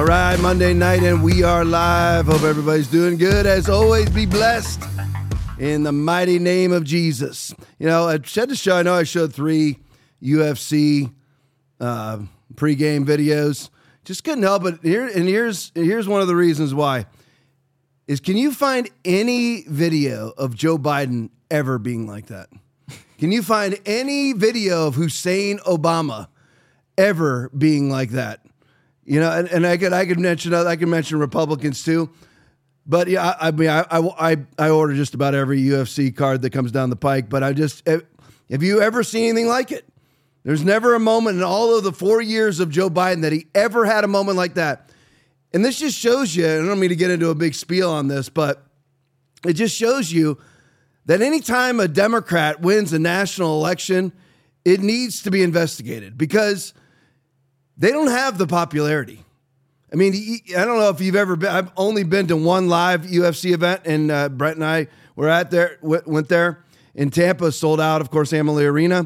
All right, Monday night, and we are live. Hope everybody's doing good. As always, be blessed in the mighty name of Jesus. You know, I said to show, I know I showed 3 UFC pregame videos. Just couldn't help it. Here's one of the reasons why. Can you find any video of Joe Biden ever being like that? Can you find any video of Hussein Obama ever being like that? You know, and I could mention Republicans too, but yeah, I order just about every UFC card that comes down the pike. But have you ever seen anything like it? There's never a moment in all of the 4 years of Joe Biden that he ever had a moment like that. And this just shows you, and I don't mean to get into a big spiel on this, but it just shows you that anytime a Democrat wins a national election, it needs to be investigated because they don't have the popularity. I mean, I don't know if you've ever been. I've only been to one live UFC event, and Brett and I went there in Tampa, sold out, of course, Amalie Arena.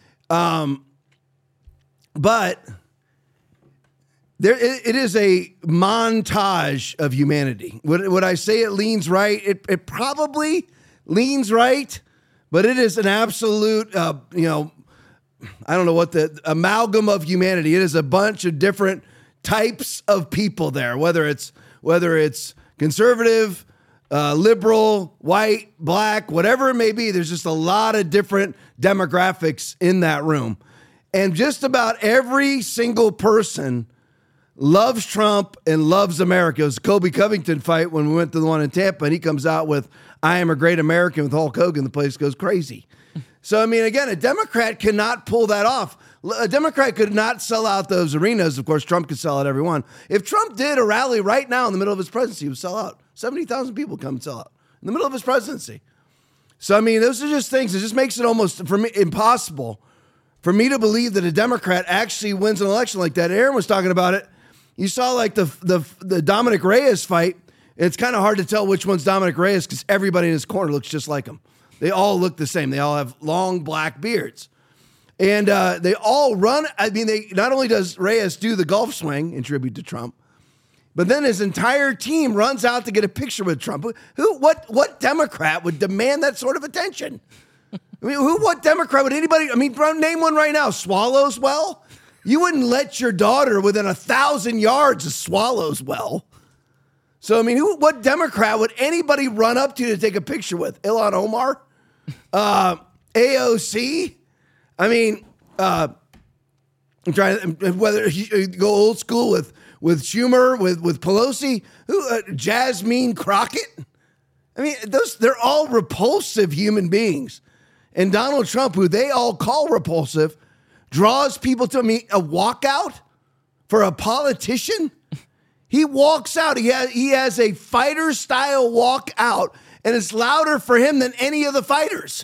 But it is a montage of humanity. Would I say it leans right? It probably leans right, but it is an absolute, I don't know what the amalgam of humanity. It is a bunch of different types of people there, whether it's conservative, liberal, white, black, whatever it may be. There's just a lot of different demographics in that room. And just about every single person loves Trump and loves America. It was a Kobe Covington fight when we went to the one in Tampa, and he comes out with, "I am a great American" with Hulk Hogan. The place goes crazy. So, I mean, again, a Democrat cannot pull that off. A Democrat could not sell out those arenas. Of course, Trump could sell out every one. If Trump did a rally right now in the middle of his presidency, he would sell out. 70,000 people come and sell out in the middle of his presidency. So, I mean, those are just things. It just makes it almost, for me, impossible for me to believe that a Democrat actually wins an election like that. Aaron was talking about it. You saw like the Dominic Reyes fight. It's kind of hard to tell which one's Dominic Reyes because everybody in his corner looks just like him. They all look the same. They all have long black beards. And they all run. I mean, not only does Reyes do the golf swing in tribute to Trump, but then his entire team runs out to get a picture with Trump. What Democrat would demand that sort of attention? I mean, what Democrat would anybody? I mean, name one right now. Swallows Well? You wouldn't let your daughter within 1,000 yards of Swallows Well. So, I mean, what Democrat would anybody run up to take a picture with? Ilhan Omar? AOC? I mean, I'm trying to, whether you go old school with Schumer, with Pelosi, Jasmine Crockett. I mean, they're all repulsive human beings. And Donald Trump, who they all call repulsive, draws people to me. A walkout for a politician? He walks out. He has a fighter style walk out, and it's louder for him than any of the fighters.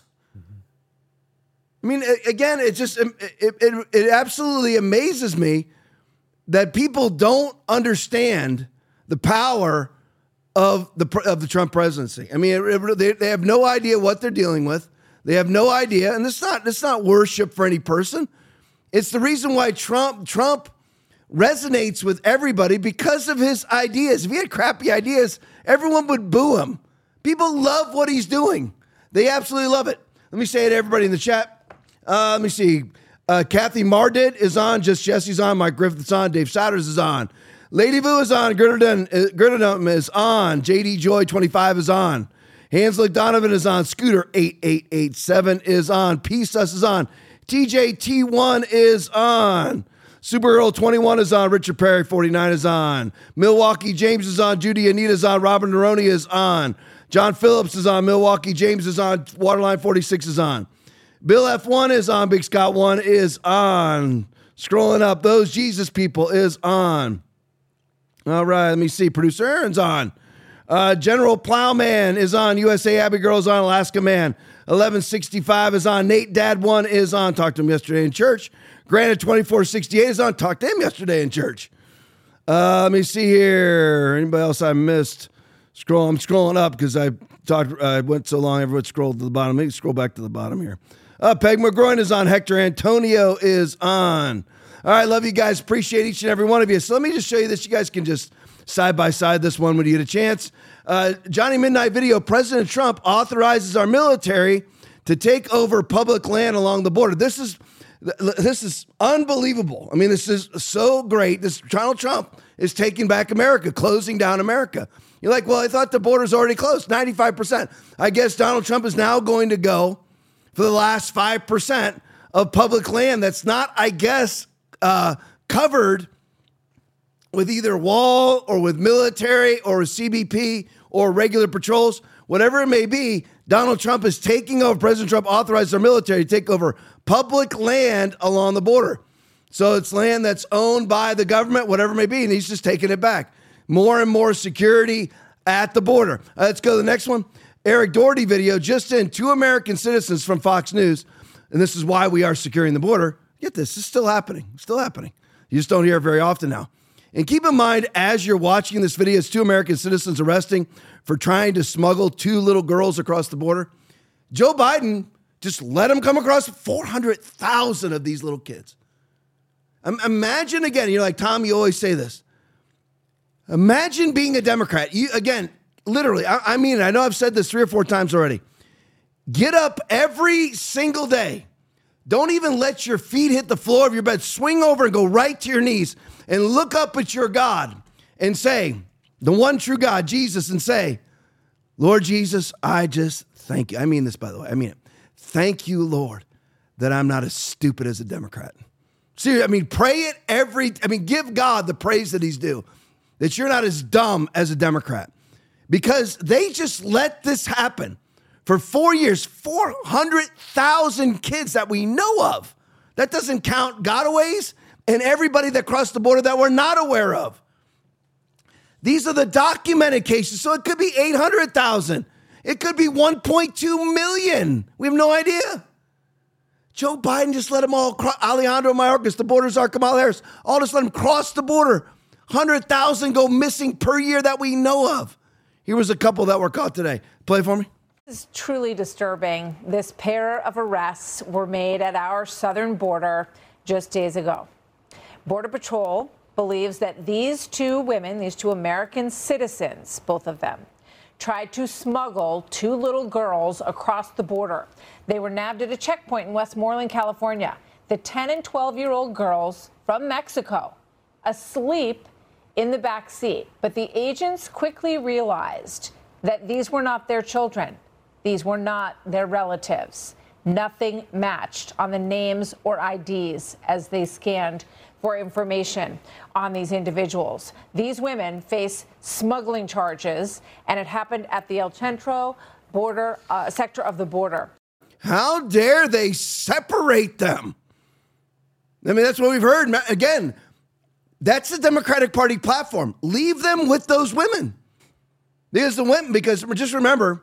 I mean, again, it absolutely amazes me that people don't understand the power of the Trump presidency. I mean, they have no idea what they're dealing with. They have no idea, and it's not worship for any person. It's the reason why Trump resonates with everybody because of his ideas. If he had crappy ideas, everyone would boo him. People love what he's doing. They absolutely love it. Let me say it to everybody in the chat. Let me see. Kathy Mardid is on. Just Jesse's on. Mike Griffith's on. Dave Souders is on. Lady Vu is on. Gurdendum is on. JD Joy 25 is on. Hanslick Donovan is on. Scooter 8887 is on. P-Sus is on. TJ T1 is on. Supergirl 21 is on. Richard Perry 49 is on. Milwaukee James is on. Judy Anita is on. Robin Neroni is on. John Phillips is on. Milwaukee James is on. Waterline 46 is on. Bill F1 is on. Big Scott 1 is on. Scrolling up. Those Jesus people is on. All right, let me see. Producer Aaron's on. General Plowman is on. USA Abbey Girl is on. Alaska Man 1165 is on. Nate Dad 1 is on. Talked to him yesterday in church. Granted 2468 is on. Talked to him yesterday in church. Let me see here. Anybody else I missed? I'm scrolling up because I went so long, everyone scrolled to the bottom. Let me scroll back to the bottom here. Peg McGroin is on. Hector Antonio is on. All right, love you guys. Appreciate each and every one of you. So let me just show you this. You guys can just side by side this one when you get a chance. Johnny Midnight video, President Trump authorizes our military to take over public land along the border. This is unbelievable. I mean, this is so great. Donald Trump is taking back America, closing down America. You're like, well, I thought the border's already closed, 95%. I guess Donald Trump is now going to go for the last 5% of public land that's not, I guess, covered with either wall or with military or with CBP or regular patrols, whatever it may be. Donald Trump is taking over. President Trump authorized our military to take over public land along the border. So it's land that's owned by the government, whatever it may be, and he's just taking it back. More and more security at the border. Let's go to the next one. Eric Doherty video, just in, 2 American citizens from Fox News, and this is why we are securing the border. Get this is still happening. Still happening. You just don't hear it very often now. And keep in mind, as you're watching this video, it's 2 American citizens arresting for trying to smuggle 2 little girls across the border. Joe Biden just let them come across 400,000 of these little kids. Imagine again, you're like, Tom, you always say this. Imagine being a Democrat. You, again, literally, I mean it. I know I've said this 3 or 4 times already. Get up every single day. Don't even let your feet hit the floor of your bed. Swing over and go right to your knees and look up at your God and say, the one true God, Jesus, and say, Lord Jesus, I just thank you. I mean this, by the way. I mean it. Thank you, Lord, that I'm not as stupid as a Democrat. See, I mean, pray it give God the praise that he's due, that you're not as dumb as a Democrat, because they just let this happen for 4 years, 400,000 kids that we know of. That doesn't count gotaways and everybody that crossed the border that we're not aware of. These are the documented cases. So it could be 800,000. It could be 1.2 million. We have no idea. Joe Biden just let them all cross. Alejandro Mayorkas, the border czar, Kamala Harris, all just let them cross the border. 100,000 go missing per year that we know of. Here was a couple that were caught today. Play for me. This is truly disturbing. This pair of arrests were made at our southern border just days ago. Border Patrol believes that these 2 women, these 2 American citizens, both of them, tried to smuggle 2 little girls across the border. They were nabbed at a checkpoint in Westmoreland, California. The 10 and 12-year-old girls from Mexico, asleep in the back seat. But the agents quickly realized that these were not their children. These were not their relatives. Nothing matched on the names or IDs as they scanned for information on these individuals. These women face smuggling charges, and it happened at the El Centro border sector of the border. How dare they separate them? I mean, that's what we've heard. Again, that's the Democratic Party platform. Leave them with those women. Because just remember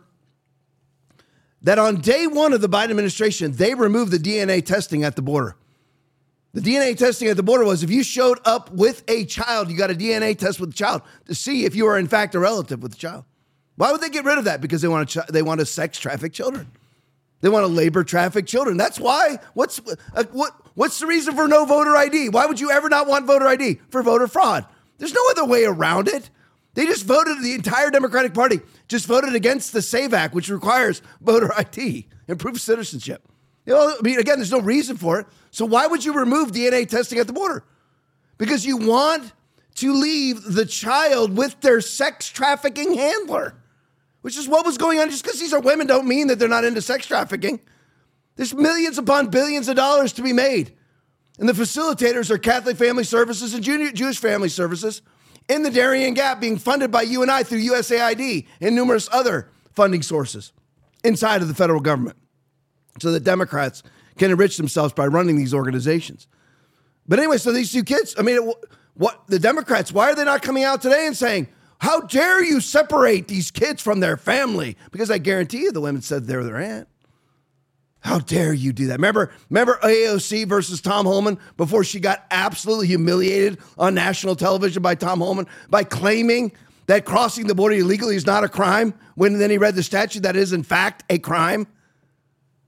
that on day 1 of the Biden administration, they removed the DNA testing at the border. The DNA testing at the border was if you showed up with a child, you got a DNA test with the child to see if you are in fact a relative with the child. Why would they get rid of that? Because they want to sex traffic children. They want to labor traffic children. That's why. What's the reason for no voter ID? Why would you ever not want voter ID? For voter fraud. There's no other way around it. They just voted, the entire Democratic Party just voted against the SAVE Act, which requires voter ID and proof of citizenship. You know, I mean, again, there's no reason for it. So why would you remove DNA testing at the border? Because you want to leave the child with their sex trafficking handler, which is what was going on. Just because these are women don't mean that they're not into sex trafficking. There's millions upon billions of dollars to be made. And the facilitators are Catholic Family Services and Jewish Family Services in the Darien Gap, being funded by you and I through USAID and numerous other funding sources inside of the federal government. So that Democrats can enrich themselves by running these organizations. But anyway, so these 2 kids, I mean, what the Democrats, why are they not coming out today and saying, how dare you separate these kids from their family? Because I guarantee you the women said they're their aunt. How dare you do that? Remember AOC versus Tom Homan before she got absolutely humiliated on national television by Tom Homan by claiming that crossing the border illegally is not a crime when then he read the statute that is in fact a crime?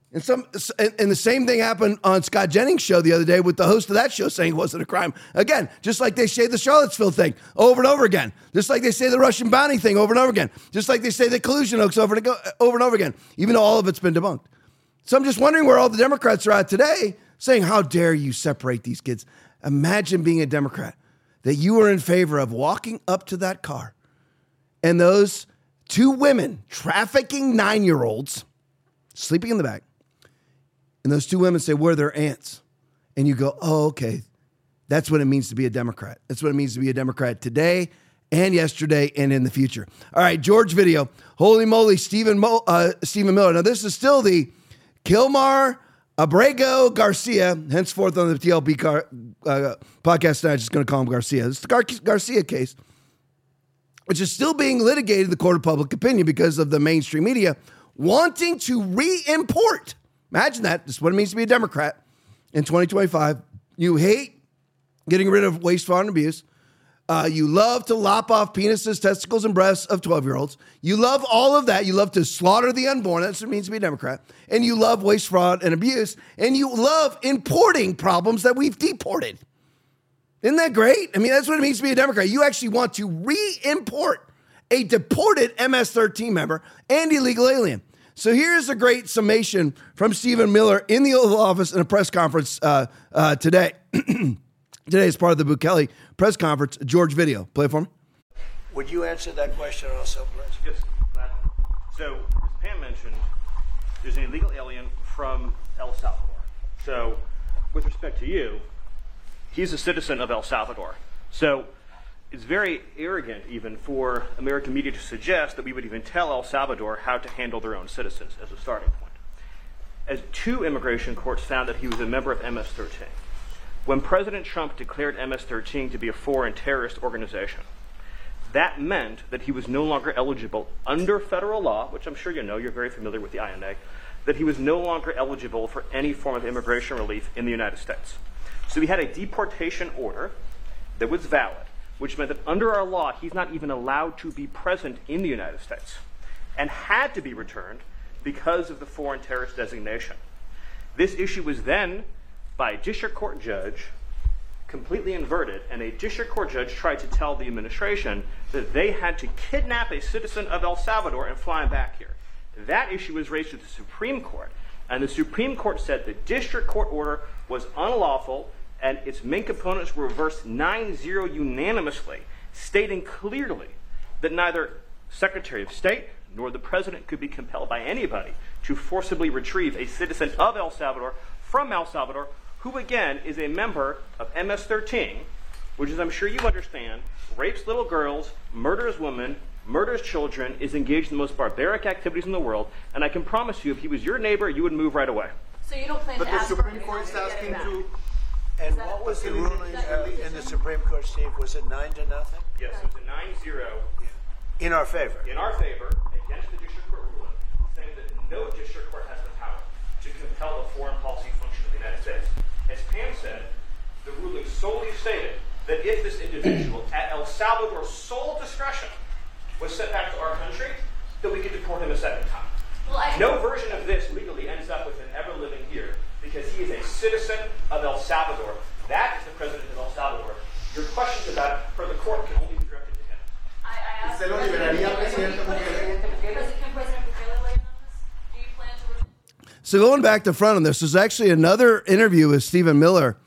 And the same thing happened on Scott Jennings' show the other day with the host of that show saying it wasn't a crime. Again, just like they say the Charlottesville thing over and over again. Just like they say the Russian bounty thing over and over again. Just like they say the collusion hoax over and over again, even though all of it's been debunked. So I'm just wondering where all the Democrats are at today saying, how dare you separate these kids? Imagine being a Democrat, that you were in favor of walking up to that car and those two women trafficking 9-year-olds sleeping in the back. And those two women say, we're their aunts. And you go, oh, okay. That's what it means to be a Democrat. That's what it means to be a Democrat today and yesterday and in the future. All right, George video. Holy moly, Stephen Miller. Now, this is still the Kilmar Abrego Garcia, henceforth on the TLB podcast tonight, just going to call him Garcia. This is the Garcia case, which is still being litigated in the court of public opinion because of the mainstream media wanting to re-import. Imagine that. This is what it means to be a Democrat in 2025. You hate getting rid of waste, fraud, and abuse. You love to lop off penises, testicles, and breasts of 12-year-olds. You love all of that. You love to slaughter the unborn. That's what it means to be a Democrat. And you love waste, fraud, and abuse. And you love importing problems that we've deported. Isn't that great? I mean, that's what it means to be a Democrat. You actually want to re-import a deported MS-13 member and illegal alien. So here's a great summation from Stephen Miller in the Oval Office in a press conference today. Today is part of the Bukele press conference. George video. Play it for me. Would you answer that question also, please? Yes, gladly. So, as Pam mentioned, there's an illegal alien from El Salvador. So, with respect to you, he's a citizen of El Salvador. So, it's very arrogant even for American media to suggest that we would even tell El Salvador how to handle their own citizens as a starting point. As 2 immigration courts found that he was a member of MS-13. When President Trump declared MS-13 to be a foreign terrorist organization, that meant that he was no longer eligible under federal law, which I'm sure you know, you're very familiar with the INA, that he was no longer eligible for any form of immigration relief in the United States. So we had a deportation order that was valid, which meant that under our law, he's not even allowed to be present in the United States and had to be returned because of the foreign terrorist designation. This issue was then, by a district court judge, completely inverted, and a district court judge tried to tell the administration that they had to kidnap a citizen of El Salvador and fly him back here. That issue was raised to the Supreme Court, and the Supreme Court said the district court order was unlawful, and its main components were reversed 9-0 unanimously, stating clearly that neither Secretary of State nor the President could be compelled by anybody to forcibly retrieve a citizen of El Salvador from El Salvador, who again is a member of MS-13, which, as I'm sure you understand, rapes little girls, murders women, murders children, is engaged in the most barbaric activities in the world, and I can promise you, if he was your neighbor, you would move right away. So you don't plan to ask for Supreme Court is asking to... And what was the ruling in the Supreme Court, Steve? Was it 9-0? Yes, it was a 9-0 In our favor? in our favor against the district court ruling, saying that no district court has the power to compel the foreign policy function of the United States. As Pam said, the ruling solely stated that if this individual, at El Salvador's sole discretion, was sent back to our country, that we could deport him a second time. No version of this legally ends up with him ever living here, because he is a citizen of El Salvador. That is the president of El Salvador. Your questions about it for the court can only be directed to him. I asked ¿Usted lo liberaría, Presidente Bukele? Can President Bukele weigh in on this? Do you plan to... So going back to front on this, there's actually another interview with Stephen Miller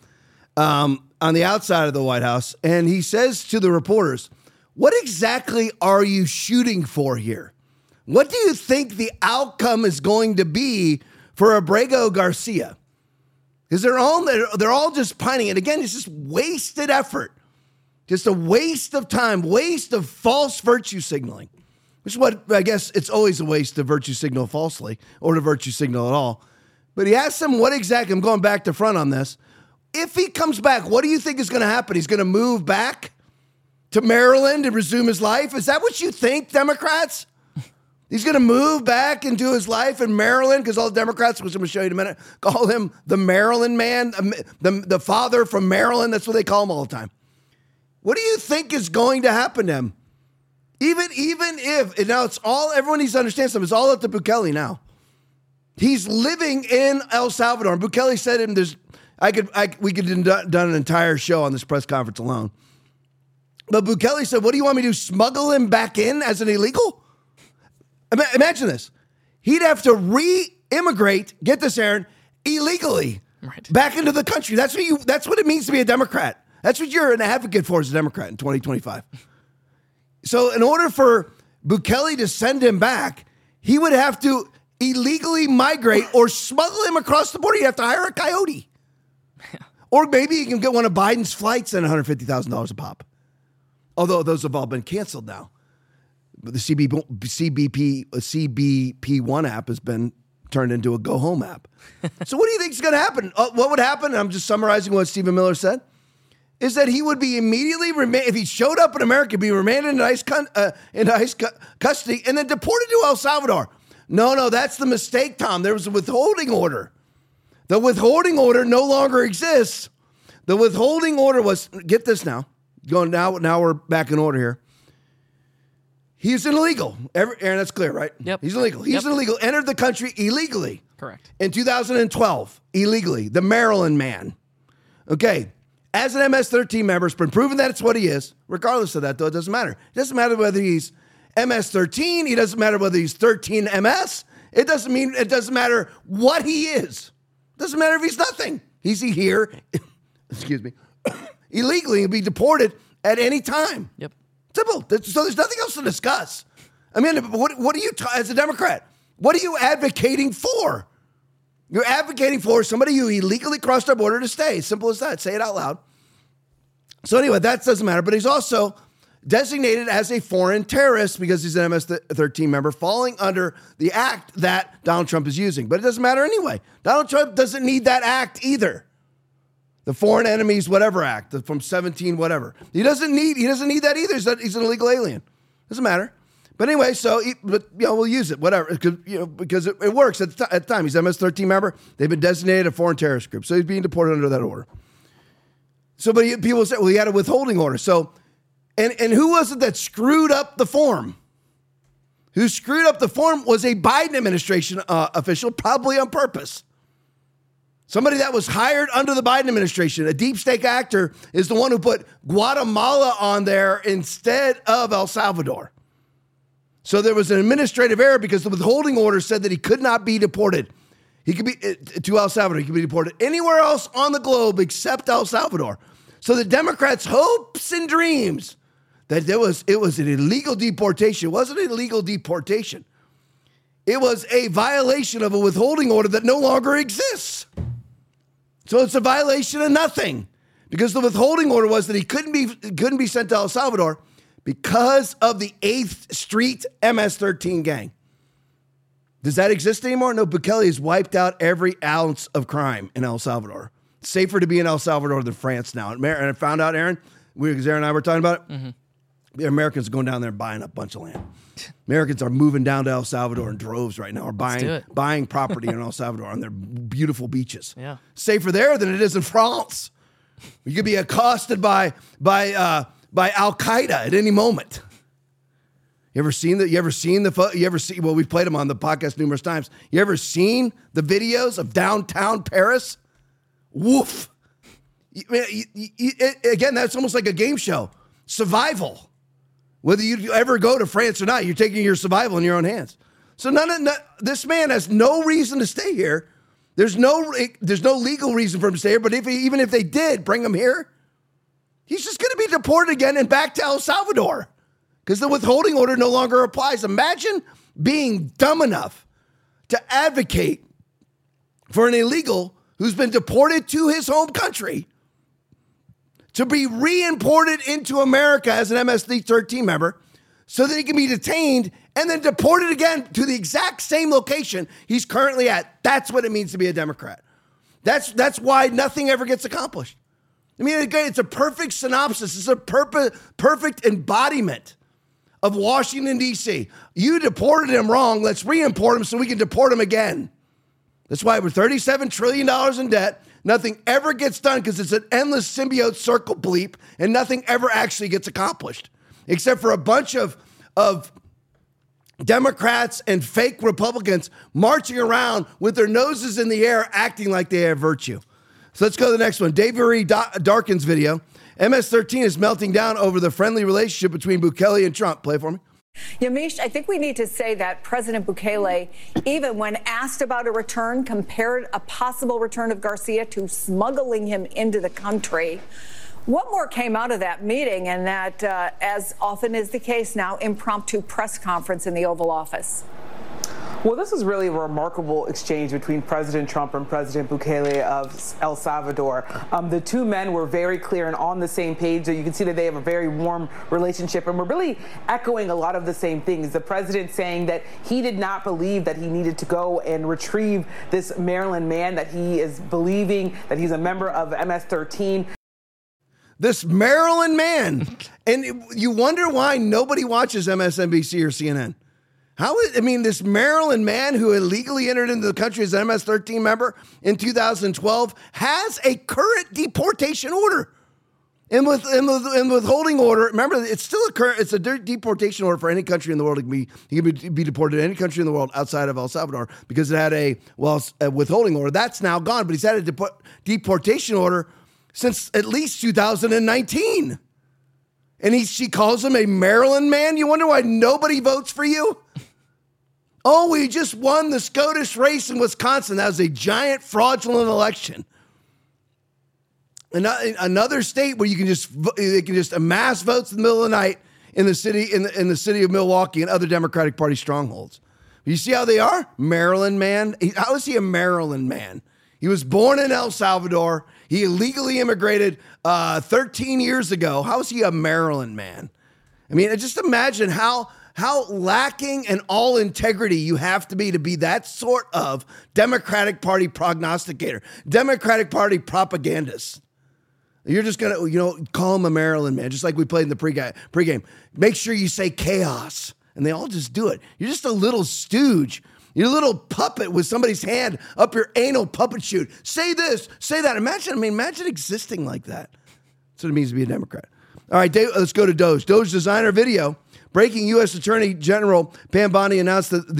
on the outside of the White House. And he says to the reporters, what exactly are you shooting for here? What do you think the outcome is going to be for Abrego Garcia? Because they're all just pining. And again, it's just wasted effort. Just a waste of time, waste of false virtue signaling. Which is what, I guess, it's always a waste to virtue signal falsely or to virtue signal at all. But he asked them what exactly, I'm going back to front on this. If he comes back, what do you think is going to happen? He's going to move back to Maryland and resume his life? Is that what you think, Democrats? He's going to move back and do his life in Maryland because all the Democrats, which I'm going to show you in a minute, call him the Maryland man, the father from Maryland. That's what they call him all the time. What do you think is going to happen to him? Even if, and now it's all, everyone needs to understand something, it's all up to Bukele now. He's living in El Salvador. And Bukele said to him, we could have done an entire show on this press conference alone. But Bukele said, what do you want me to do? Smuggle him back in as an illegal? Imagine this. He'd have to re-immigrate, get this, Aaron, illegally back into the country. That's what it means to be a Democrat. That's what you're an advocate for as a Democrat in 2025. So in order for Bukele to send him back, he would have to illegally migrate or smuggle him across the border. You'd have to hire a coyote. Or maybe you can get one of Biden's flights at $150,000 a pop. Although those have all been canceled now. But the CBP1 app has been turned into a go home app. So what do you think is going to happen? What would happen? I'm just summarizing what Stephen Miller said. Is that he would be immediately if he showed up in America, be remanded into ICE custody and then deported to El Salvador. No, that's the mistake, Tom. There was a withholding order. The withholding order no longer exists. The withholding order was, get this now. Now we're back in order here. He's an illegal. Aaron, that's clear, right? Yep. He's illegal. He's an illegal. Entered the country illegally. Correct. In 2012, illegally. The Maryland man. Okay. As an MS-13 member, it's been proven that it's what he is. Regardless of that, though, it doesn't matter. It doesn't matter whether he's MS-13. It doesn't matter whether he's 13 MS. It doesn't matter what he is. It doesn't matter if he's nothing. He's here, excuse me, illegally and be deported at any time. Yep. Simple. So there's nothing else to discuss. I mean, what are you, as a Democrat, what are you advocating for? You're advocating for somebody who illegally crossed our border to stay. Simple as that. Say it out loud. So anyway, that doesn't matter. But he's also designated as a foreign terrorist because he's an MS-13 member falling under the act that Donald Trump is using. But it doesn't matter anyway. Donald Trump doesn't need that act either. The Foreign Enemies Whatever Act from 17 whatever. He doesn't need that either. He's an illegal alien. Doesn't matter. But anyway, we'll use it, whatever, because it works at the time. He's an MS-13 member. They've been designated a foreign terrorist group, so he's being deported under that order. So, but people say, well, he had a withholding order. So, and who was it that screwed up the form? Who screwed up the form was a Biden administration official, probably on purpose. Somebody that was hired under the Biden administration. A deep state actor is the one who put Guatemala on there instead of El Salvador. So there was an administrative error because the withholding order said that he could not be deported. He could be to El Salvador. He could be deported anywhere else on the globe except El Salvador. So the Democrats' hopes and dreams that it was an illegal deportation. It wasn't an illegal deportation. It was a violation of a withholding order that no longer exists. So it's a violation of nothing because the withholding order was that he couldn't be sent to El Salvador because of the 8th Street MS-13 gang. Does that exist anymore? No, Bukele has wiped out every ounce of crime in El Salvador. It's safer to be in El Salvador than France now. And I found out, Aaron, because Aaron and I were talking about it, the Americans are going down there and buying a bunch of land. Americans are moving down to El Salvador in droves right now, or buying property in El Salvador on their beautiful beaches. Yeah. Safer there than it is in France. You could be accosted by Al Qaeda at any moment. Well, we've played them on the podcast numerous times. You ever seen the videos of downtown Paris? Woof. Again, that's almost like a game show. Survival. Whether you ever go to France or not, you're taking your survival in your own hands. So this man has no reason to stay here. There's no legal reason for him to stay here. But even if they did bring him here, he's just going to be deported again and back to El Salvador because the withholding order no longer applies. Imagine being dumb enough to advocate for an illegal who's been deported to his home country to be re-imported into America as an MS-13 member so that he can be detained and then deported again to the exact same location he's currently at. That's what it means to be a Democrat. That's why nothing ever gets accomplished. I mean, again, it's a perfect synopsis. It's a perfect embodiment of Washington, D.C. You deported him wrong. Let's re-import him so we can deport him again. That's why we're $37 trillion in debt. Nothing ever gets done because it's an endless symbiote circle bleep and nothing ever actually gets accomplished except for a bunch of Democrats and fake Republicans marching around with their noses in the air, acting like they have virtue. So let's go to the next one. Davery Darkin's video. MS-13 is melting down over the friendly relationship between Bukele and Trump. Play for me. Yamiche, I think we need to say that President Bukele, even when asked about a return, compared a possible return of Garcia to smuggling him into the country. What more came out of that meeting and that, as often is the case now, impromptu press conference in the Oval Office? Well, this was really a remarkable exchange between President Trump and President Bukele of El Salvador. The two men were very clear and on the same page. So you can see that they have a very warm relationship, and we're really echoing a lot of the same things. The president saying that he did not believe that he needed to go and retrieve this Maryland man, that he is believing that he's a member of MS-13. This Maryland man. And you wonder why nobody watches MSNBC or CNN. This Maryland man who illegally entered into the country as an MS-13 member in 2012 has a current deportation order. And withholding order, remember, it's still it's a deportation order for any country in the world. He can be deported to any country in the world outside of El Salvador because it had a withholding order. That's now gone, but he's had a deportation order since at least 2019. And she calls him a Maryland man? You wonder why nobody votes for you? Oh, we just won the SCOTUS race in Wisconsin. That was a giant fraudulent election. Another state where they can just amass votes in the middle of the night in the city of Milwaukee and other Democratic Party strongholds. You see how they are? Maryland man. How is he a Maryland man? He was born in El Salvador. He illegally immigrated 13 years ago. How is he a Maryland man? I mean, just imagine how lacking in all integrity you have to be that sort of Democratic Party prognosticator, Democratic Party propagandist. You're just going to, call him a Maryland man, just like we played in the pregame. Make sure you say chaos, and they all just do it. You're just a little stooge. You're a little puppet with somebody's hand up your anal puppet chute. Say this, say that. Imagine existing like that. That's what it means to be a Democrat. All right, Dave, let's go to Doge. Doge designer video. Breaking U.S. Attorney General Pam Bondi announced that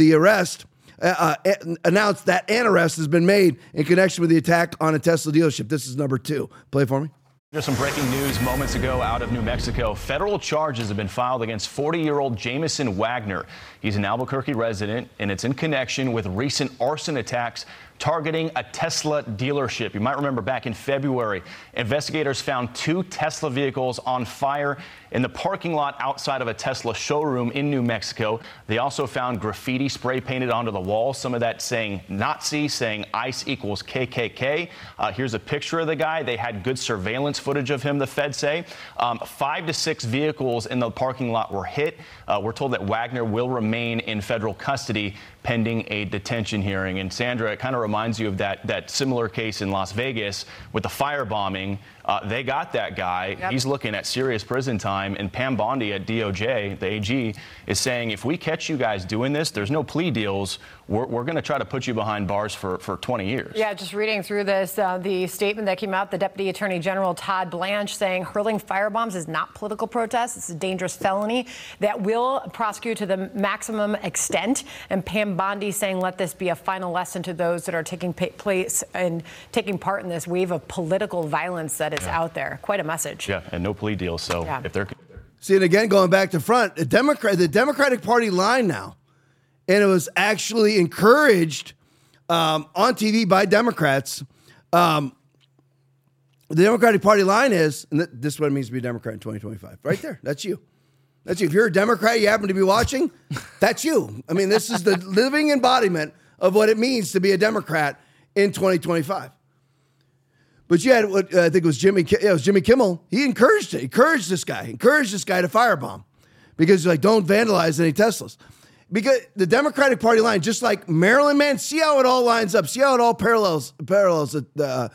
an arrest has been made in connection with the attack on a Tesla dealership. This is number 2. Play for me. There's some breaking news moments ago out of New Mexico. Federal charges have been filed against 40-year-old Jameson Wagner. He's an Albuquerque resident, and it's in connection with recent arson attacks targeting a Tesla dealership. You might remember back in February, investigators found 2 Tesla vehicles on fire in the parking lot outside of a Tesla showroom in New Mexico. They also found graffiti spray painted onto the wall, some of that saying Nazi, saying ICE equals KKK. Here's a picture of the guy. They had good surveillance footage of him, the feds say. 5 to 6 vehicles in the parking lot were hit. We're told that Wagner will remain in federal custody pending a detention hearing. And Sandra, it kind of reminds you of that similar case in Las Vegas with the firebombing. They got that guy. Yep. He's looking at serious prison time. And Pam Bondi at DOJ, the AG, is saying if we catch you guys doing this, there's no plea deals. We're going to try to put you behind bars for 20 years. Yeah, just reading through this, the statement that came out, the Deputy Attorney General Todd Blanche saying hurling firebombs is not political protest. It's a dangerous felony that will prosecute to the maximum extent. And Pam Bondi saying let this be a final lesson to those that are taking place and taking part in this wave of political violence that is out there. Quite a message. Yeah, and no plea deals. So if they're... See, and again, going back to front, the Democratic Party line now, and it was actually encouraged on TV by Democrats. The Democratic Party line is, and this is what it means to be a Democrat in 2025. Right there. That's you. That's you. If you're a Democrat, you happen to be watching, that's you. I mean, this is the living embodiment of what it means to be a Democrat in 2025. But you had what I think it was Jimmy Kimmel. He encouraged it. He encouraged this guy to firebomb because he's like, don't vandalize any Teslas. Because the Democratic Party line, just like Maryland, man, see how it all lines up. See how it all parallels how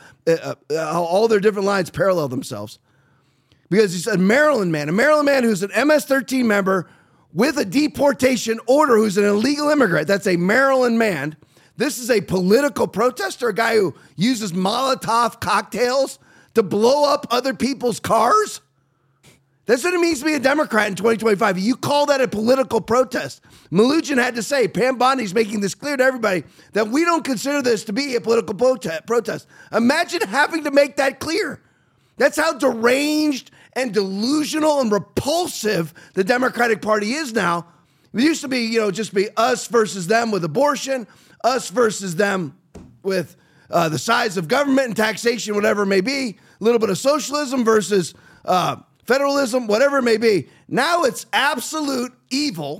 all their different lines parallel themselves. Because he's a Maryland man who's an MS-13 member with a deportation order, who's an illegal immigrant. That's a Maryland man. This is a political protester, a guy who uses Molotov cocktails to blow up other people's cars. That's what it means to be a Democrat in 2025. You call that a political protest. Mnuchin had to say, Pam Bondi's making this clear to everybody that we don't consider this to be a political protest. Imagine having to make that clear. That's how deranged and delusional and repulsive the Democratic Party is now. It used to be, just be us versus them with abortion, us versus them with the size of government and taxation, whatever it may be, a little bit of socialism versus federalism, whatever it may be. Now it's absolute evil,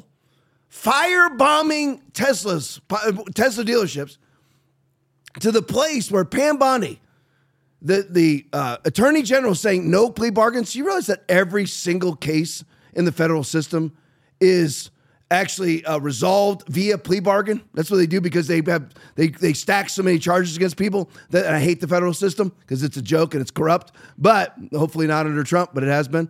firebombing Tesla dealerships to the place where Pam Bondi, the attorney general, saying no plea bargains. You realize that every single case in the federal system is actually resolved via plea bargain. That's what they do because they stack so many charges against people that, and I hate the federal system because it's a joke and it's corrupt, but hopefully not under Trump, but it has been.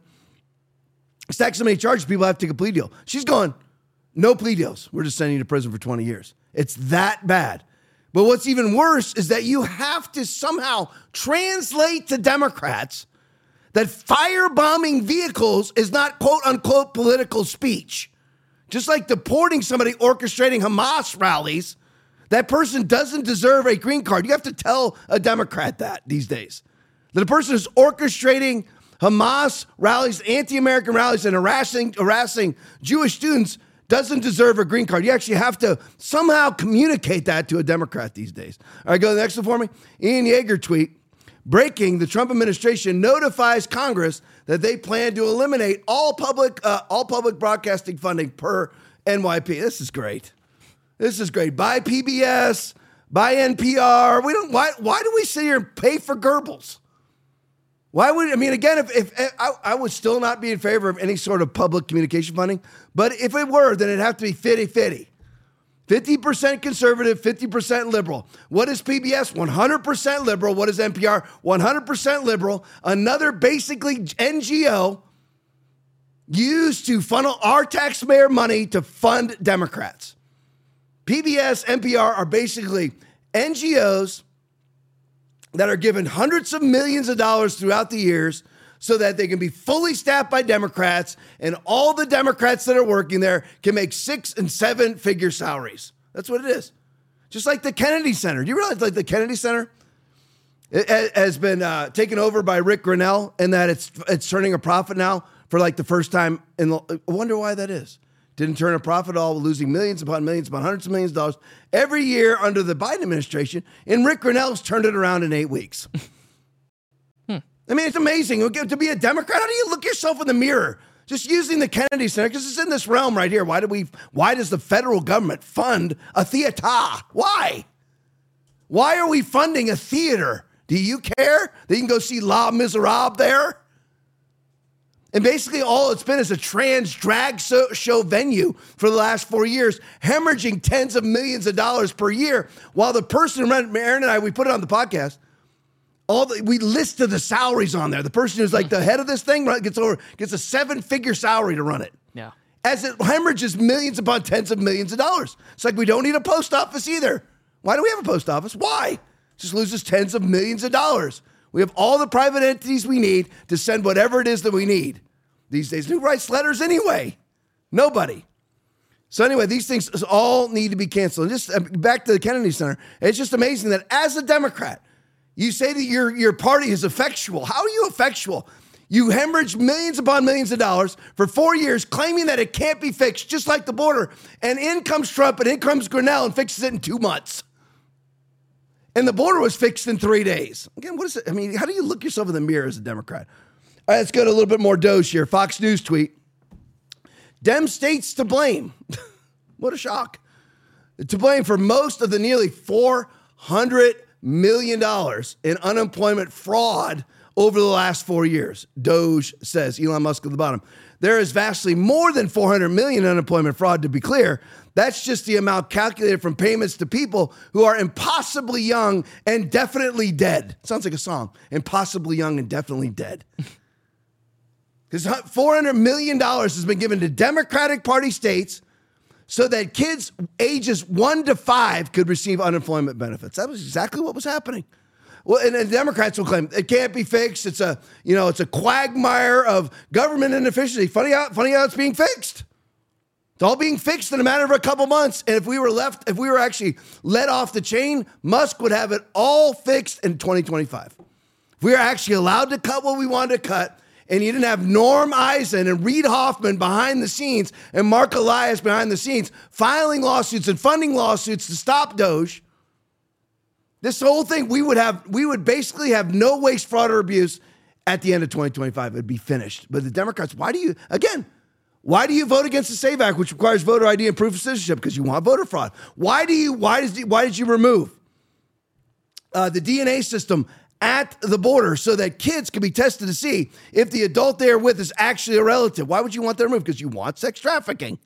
Stack so many charges, people have to take a plea deal. She's going, no plea deals. We're just sending you to prison for 20 years. It's that bad. But what's even worse is that you have to somehow translate to Democrats that firebombing vehicles is not quote unquote political speech. Just like deporting somebody orchestrating Hamas rallies, that person doesn't deserve a green card. You have to tell a Democrat that these days. That a person who's orchestrating Hamas rallies, anti-American rallies, and harassing Jewish students doesn't deserve a green card. You actually have to somehow communicate that to a Democrat these days. All right, go to the next one for me. Ian Yeager tweet. Breaking, the Trump administration notifies Congress that they plan to eliminate all public broadcasting funding per NYP. This is great. This is great. Buy PBS, buy NPR. Why do we sit here and pay for Goebbels? Why would, again, if I would still not be in favor of any sort of public communication funding, but if it were, then it'd have to be 50-50. 50% conservative, 50% liberal. What is PBS? 100% liberal. What is NPR? 100% liberal. Another basically NGO used to funnel our taxpayer money to fund Democrats. PBS, NPR are basically NGOs that are given hundreds of millions of dollars throughout the years so that they can be fully staffed by Democrats, and all the Democrats that are working there can make 6- and 7-figure salaries. That's what it is. Just like the Kennedy Center. Do you realize the Kennedy Center has been taken over by Rick Grenell, and that it's turning a profit now for the first time. I wonder why that is. Didn't turn a profit at all, losing millions upon hundreds of millions of dollars every year under the Biden administration, and Rick Grenell's turned it around in 8 weeks. It's amazing. To be a Democrat, how do you look yourself in the mirror? Just using the Kennedy Center, because it's in this realm right here. Why does the federal government fund a theater? Why? Why are we funding a theater? Do you care that you can go see Les Miserables there? And basically all it's been is a trans drag show venue for the last 4 years, hemorrhaging tens of millions of dollars per year, while the person, Aaron and I, we put it on the podcast, we listed the salaries on there. The person who's the head of this thing gets a 7-figure salary to run it. Yeah. As it hemorrhages millions upon tens of millions of dollars. It's like we don't need a post office either. Why do we have a post office? Why? Just loses tens of millions of dollars. We have all the private entities we need to send whatever it is that we need. These days, who writes letters anyway? Nobody. So anyway, these things all need to be canceled. And just back to the Kennedy Center, it's just amazing that as a Democrat, you say that your party is effectual. How are you effectual? You hemorrhage millions upon millions of dollars for 4 years, claiming that it can't be fixed, just like the border. And in comes Trump, and in comes Grenell and fixes it in 2 months. And the border was fixed in 3 days. Again, what is it? How do you look yourself in the mirror as a Democrat? All right, let's go to a little bit more Doge here. Fox News tweet. Dem states to blame. What a shock. To blame for most of the nearly $400 million in unemployment fraud over the last 4 years. Doge says, Elon Musk at the bottom. There is vastly more than 400 million in unemployment fraud, to be clear. That's just the amount calculated from payments to people who are impossibly young and definitely dead. Sounds like a song. Impossibly young and definitely dead. Because $400 million has been given to Democratic Party states so that kids ages 1 to 5 could receive unemployment benefits. That was exactly what was happening. Well, and the Democrats will claim it can't be fixed. It's a quagmire of government inefficiency. Funny how it's being fixed. It's all being fixed in a matter of a couple months. And if we were actually let off the chain, Musk would have it all fixed in 2025. If we were actually allowed to cut what we wanted to cut, and you didn't have Norm Eisen and Reid Hoffman behind the scenes and Mark Elias behind the scenes filing lawsuits and funding lawsuits to stop Doge, this whole thing, we would basically have no waste, fraud, or abuse at the end of 2025. It'd be finished. But the Democrats, why do you vote against the SAVE Act, which requires voter ID and proof of citizenship? Because you want voter fraud. Why did you remove the DNA system at the border so that kids can be tested to see if the adult they're with is actually a relative? Why would you want that removed? Because you want sex trafficking.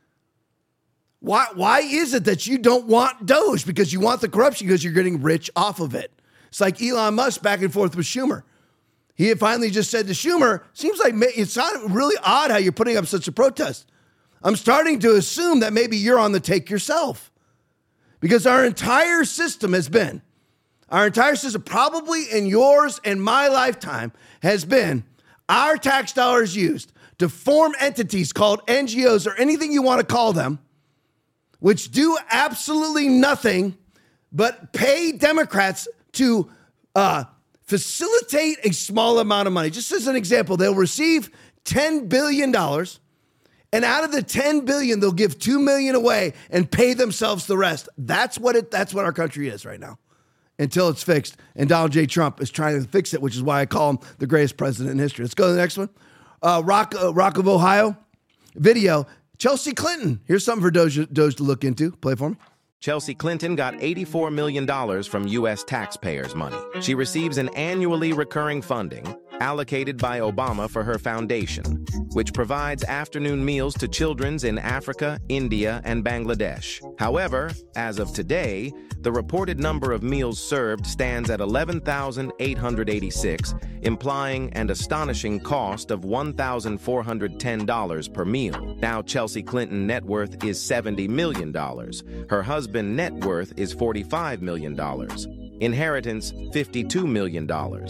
Why is it that you don't want Doge? Because you want the corruption because you're getting rich off of it. It's like Elon Musk back and forth with Schumer. He had finally just said to Schumer, seems like it's really odd how you're putting up such a protest. I'm starting to assume that maybe you're on the take yourself. Because our entire system, probably in yours and my lifetime, has been our tax dollars used to form entities called NGOs or anything you want to call them, which do absolutely nothing but pay Democrats to facilitate a small amount of money. Just as an example, they'll receive $10 billion, and out of the $10 billion, they'll give $2 million away and pay themselves the rest. That's what our country is right now, until it's fixed. And Donald J. Trump is trying to fix it, which is why I call him the greatest president in history. Let's go to the next one. Rock of Ohio video. Chelsea Clinton. Here's something for Doge to look into. Play it for me. Chelsea Clinton got $84 million from U.S. taxpayers' money. She receives an annually recurring funding allocated by Obama for her foundation, which provides afternoon meals to children in Africa, India, and Bangladesh. However, as of today, the reported number of meals served stands at 11,886, implying an astonishing cost of $1,410 per meal. Now, Chelsea Clinton's net worth is $70 million. Her husband's net worth is $45 million. Inheritance, $52 million.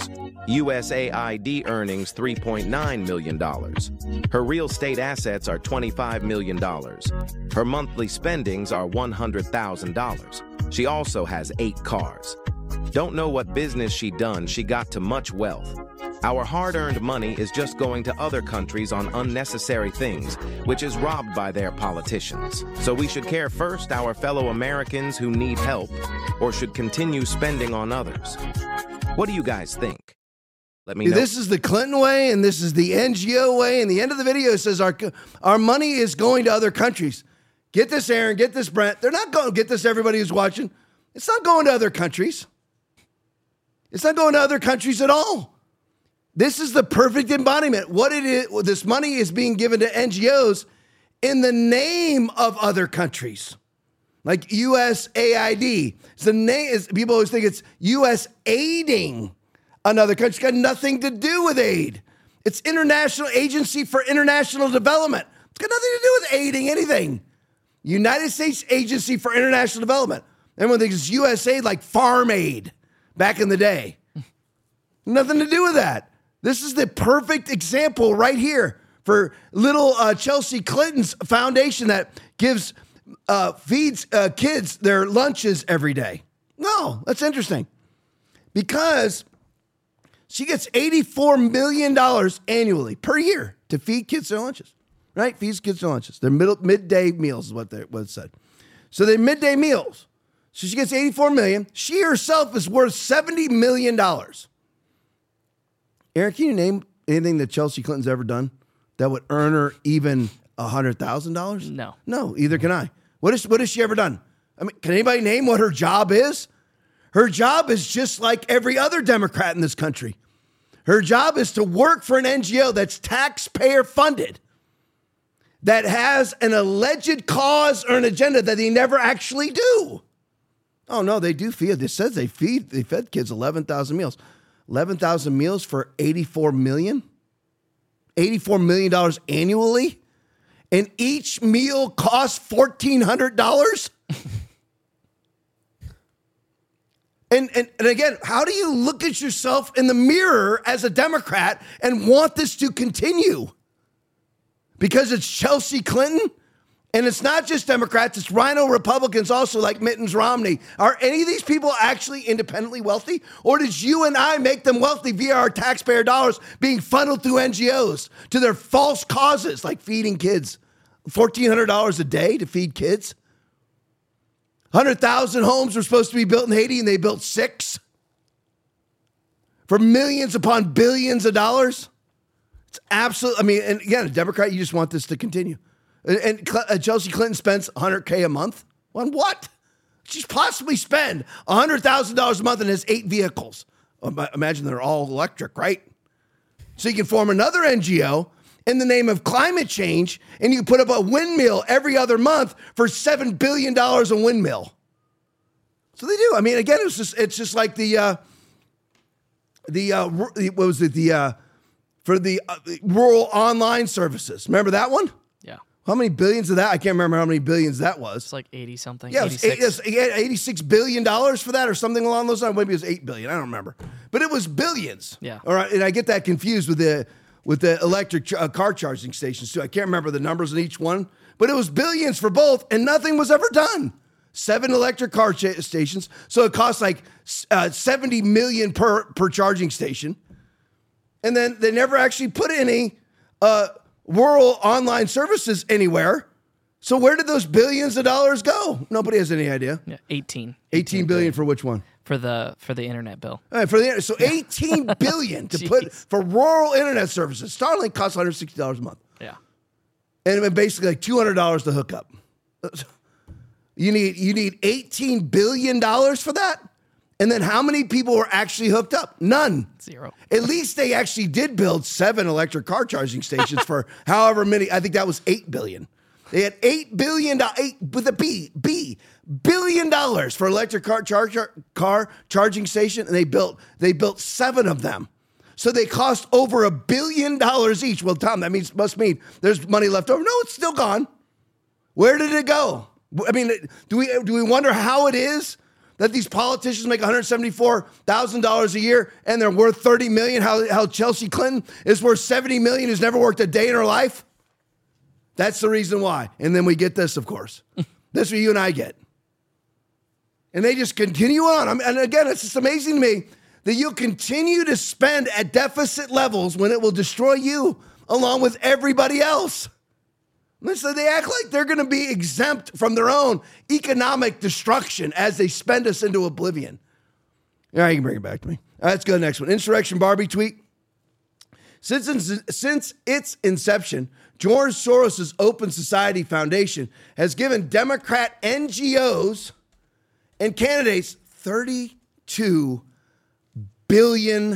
USAID earnings, $3.9 million. Her real estate assets are $25 million. Her monthly spendings are $100,000. She also has 8 cars. Don't know what business she done, she got to much wealth. Our hard-earned money is just going to other countries on unnecessary things, which is robbed by their politicians. So we should care first our fellow Americans who need help, or should continue spending on others. What do you guys think? Let me know. This is the Clinton way, and this is the NGO way, and the end of the video says our money is going to other countries. Get this, Aaron, get this, Brent. They're not going to get this, everybody who's watching. It's not going to other countries. It's not going to other countries at all. This is the perfect embodiment. What it is, this money is being given to NGOs in the name of other countries, like USAID. It's the name. People always think it's US aiding another country. It's got nothing to do with aid. It's International Agency for International Development. It's got nothing to do with aiding anything. United States Agency for International Development. Everyone thinks it's USAID, like Farm Aid back in the day. Nothing to do with that. This is the perfect example right here for little Chelsea Clinton's foundation that feeds kids their lunches every day. No, that's interesting. Because she gets $84 million annually per year to feed kids their lunches. Right? Feeds kids their lunches. Their midday meals is what it said. So they're midday meals. So she gets $84 million. She herself is worth $70 million. Aaron, can you name anything that Chelsea Clinton's ever done that would earn her even $100,000? No. No, either can I. What has she ever done? I mean, can anybody name what her job is? Her job is just like every other Democrat in this country. Her job is to work for an NGO that's taxpayer funded, that has an alleged cause or an agenda that they never actually do. Oh, no, they do feed. It says they fed kids 11,000 meals. 11,000 meals for $84 million? $84 million annually? And each meal costs $1,400? And again, how do you look at yourself in the mirror as a Democrat and want this to continue? Because it's Chelsea Clinton? And it's not just Democrats, it's rhino Republicans also like Mittens Romney. Are any of these people actually independently wealthy? Or did you and I make them wealthy via our taxpayer dollars being funneled through NGOs to their false causes like feeding kids? $1,400 a day to feed kids? 100,000 homes were supposed to be built in Haiti and they built 6 for millions upon billions of dollars. It's absolute. I mean, and again, a Democrat, you just want this to continue. And Chelsea Clinton spends $100K a month on what? She's possibly spend $100,000 a month and has 8 vehicles. Imagine they're all electric, right? So you can form another NGO in the name of climate change, and you can put up a windmill every other month for $7 billion a windmill. So they do. I mean, again, it's just like what was it? For the rural online services. Remember that one? Yeah. How many billions of that? I can't remember how many billions that was. It's like 80 something. Yeah, it was $86 billion for that or something along those lines. Maybe it was $8 billion. I don't remember. But it was billions. Yeah. All right. And I get that confused with the electric car charging stations too. I can't remember the numbers in each one, but it was billions for both and nothing was ever done. 7 electric car stations. So it costs like $70 million per charging station. And then they never actually put any rural online services anywhere. So where did those billions of dollars go? Nobody has any idea. Yeah, 18 billion for which one? For the internet bill. All right, so $18 billion to put for rural internet services. Starlink costs $160 a month. Yeah. And it basically like $200 to hook up. You need $18 billion for that? And then how many people were actually hooked up? None. 0. At least they actually did build 7 electric car charging stations for however many. I think that was $8 billion. They had $8 billion, 8 with a B, billion dollars for electric car charging station, and they built 7 of them. So they cost over $1 billion each. Well, Tom, that must mean there's money left over. No, it's still gone. Where did it go? I mean, do we wonder how it is that these politicians make $174,000 a year and they're worth $30 million? How Chelsea Clinton is worth $70 million, who's never worked a day in her life? That's the reason why. And then we get this, of course. This is what you and I get. And they just continue on. And again, it's just amazing to me that you'll continue to spend at deficit levels when it will destroy you along with everybody else. So they act like they're going to be exempt from their own economic destruction as they spend us into oblivion. All right, you can bring it back to me. All right, let's go to the next one. Insurrection Barbie tweet. Since its inception, George Soros' Open Society Foundation has given Democrat NGOs and candidates $32 billion.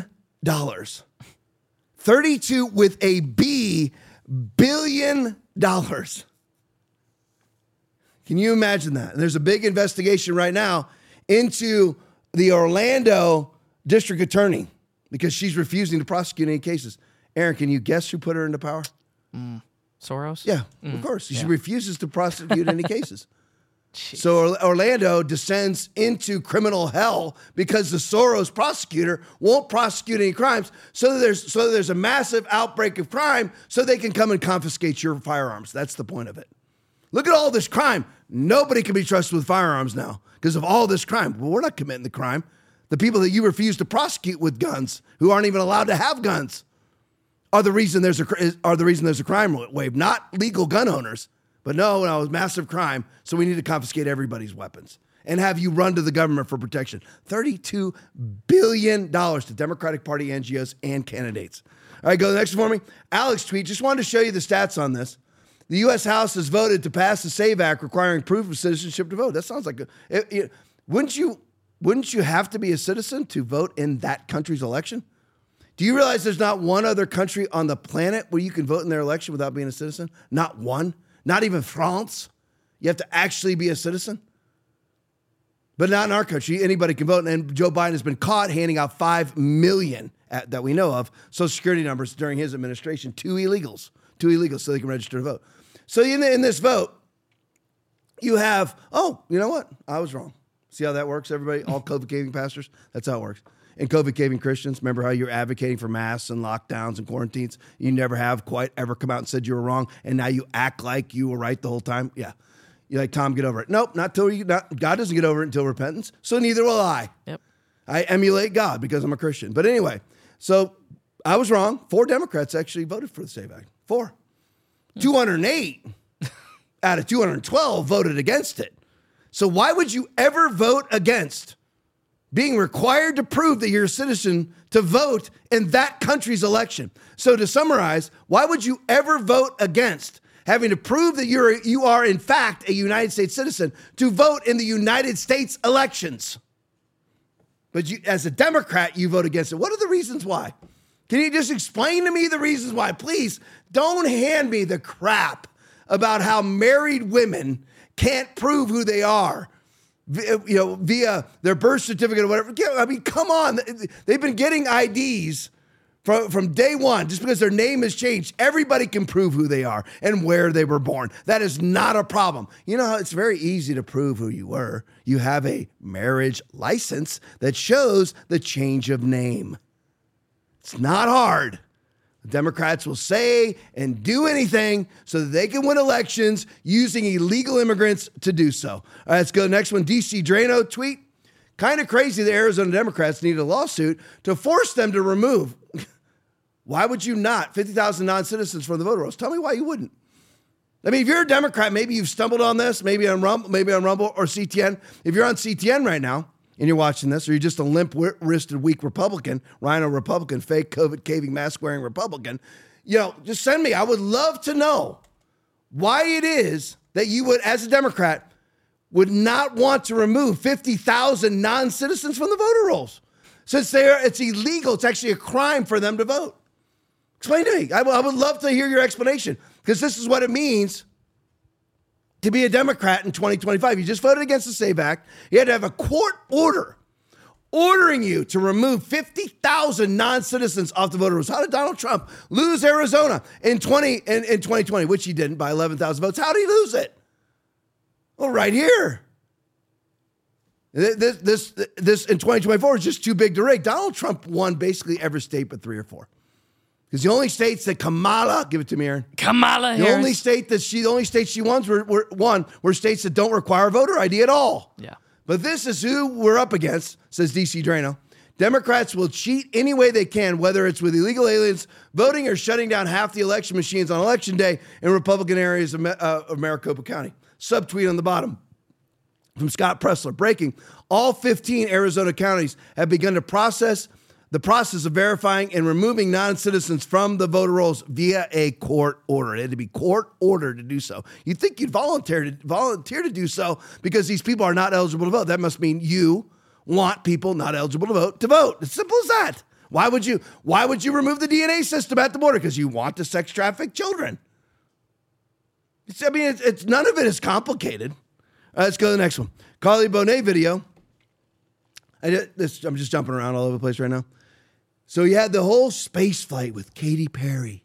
32 with a B, billion dollars. Can you imagine that? And there's a big investigation right now into the Orlando district attorney because she's refusing to prosecute any cases. Aaron, can you guess who put her into power? Soros? Yeah, of course. She refuses to prosecute any cases. So Orlando descends into criminal hell because the Soros prosecutor won't prosecute any crimes. So there's a massive outbreak of crime so they can come and confiscate your firearms. That's the point of it. Look at all this crime. Nobody can be trusted with firearms now because of all this crime. Well, we're not committing the crime. The people that you refuse to prosecute with guns, who aren't even allowed to have guns, are the reason there's a crime wave. Not legal gun owners. But no, it was massive crime, so we need to confiscate everybody's weapons and have you run to the government for protection. $32 billion to Democratic Party NGOs and candidates. All right, go to the next one for me. Alex tweet, just wanted to show you the stats on this. The U.S. House has voted to pass the SAVE Act requiring proof of citizenship to vote. That sounds like wouldn't you have to be a citizen to vote in that country's election? Do you realize there's not one other country on the planet where you can vote in their election without being a citizen? Not one. Not even France. You have to actually be a citizen. But not in our country. Anybody can vote. And Joe Biden has been caught handing out 5 million that we know of Social Security numbers during his administration. Two illegals so they can register to vote. So in this vote, you have, you know what? I was wrong. See how that works, everybody? All COVID caving pastors? That's how it works. And COVID caving Christians, remember how you're advocating for masks and lockdowns and quarantines? You never have quite ever come out and said you were wrong, and now you act like you were right the whole time? Yeah. You're like, Tom, get over it. Nope, God doesn't get over it until repentance, so neither will I. Yep. I emulate God because I'm a Christian. But anyway, so I was wrong. 4 Democrats actually voted for the SAVE Act. 4. 208 out of 212 voted against it. So why would you ever vote against being required to prove that you're a citizen to vote in that country's election? So to summarize, why would you ever vote against having to prove that you are in fact a United States citizen to vote in the United States elections? But you, as a Democrat, you vote against it. What are the reasons why? Can you just explain to me the reasons why? Please don't hand me the crap about how married women can't prove who they are, via their birth certificate or whatever. I mean, come on. They've been getting IDs from day one. Just because their name has changed, everybody can prove who they are and where they were born. That is not a problem. You know, it's very easy to prove who you were. You have a marriage license that shows the change of name. It's not hard. Democrats will say and do anything so that they can win elections using illegal immigrants to do so. All right, let's go to the next one. DC Drano tweet. Kind of crazy the Arizona Democrats needed a lawsuit to force them to remove. Why would you not? 50,000 non-citizens from the voter rolls. Tell me why you wouldn't. I mean, if you're a Democrat, maybe you've stumbled on this, maybe on Rumble or CTN. If you're on CTN right now, and you're watching this, or you're just a limp-wristed, weak Republican, Rhino Republican, fake COVID caving, mask-wearing Republican, just send me. I would love to know why it is that you would, as a Democrat, would not want to remove 50,000 non-citizens from the voter rolls. Since it's illegal, it's actually a crime for them to vote. Explain to me. I would love to hear your explanation, because this is what it means to be a Democrat in 2025. You just voted against the SAVE Act. You had to have a court order ordering you to remove 50,000 non-citizens off the voter rolls. How did Donald Trump lose Arizona in 2020, which he didn't, by 11,000 votes? How did he lose it? Well, right here. This in 2024 is just too big to rig. Donald Trump won basically every state but 3 or 4. Because the only states that Kamala, give it to me, Aaron. Kamala Harris. The only states she won were states that don't require voter ID at all. Yeah. But this is who we're up against, says DC Drano. Democrats will cheat any way they can, whether it's with illegal aliens voting or shutting down half the election machines on election day in Republican areas of Maricopa County. Subtweet on the bottom from Scott Pressler. Breaking. All 15 Arizona counties have begun the process of verifying and removing non-citizens from the voter rolls via a court order. It had to be court ordered to do so. You'd think you'd volunteer to do so because these people are not eligible to vote. That must mean you want people not eligible to vote to vote. It's simple as that. Why would you remove the DNA system at the border? Because you want to sex traffic children. It's none of it is complicated. All right, let's go to the next one. Carly Bonet video. I'm just jumping around all over the place right now. So you had the whole space flight with Katy Perry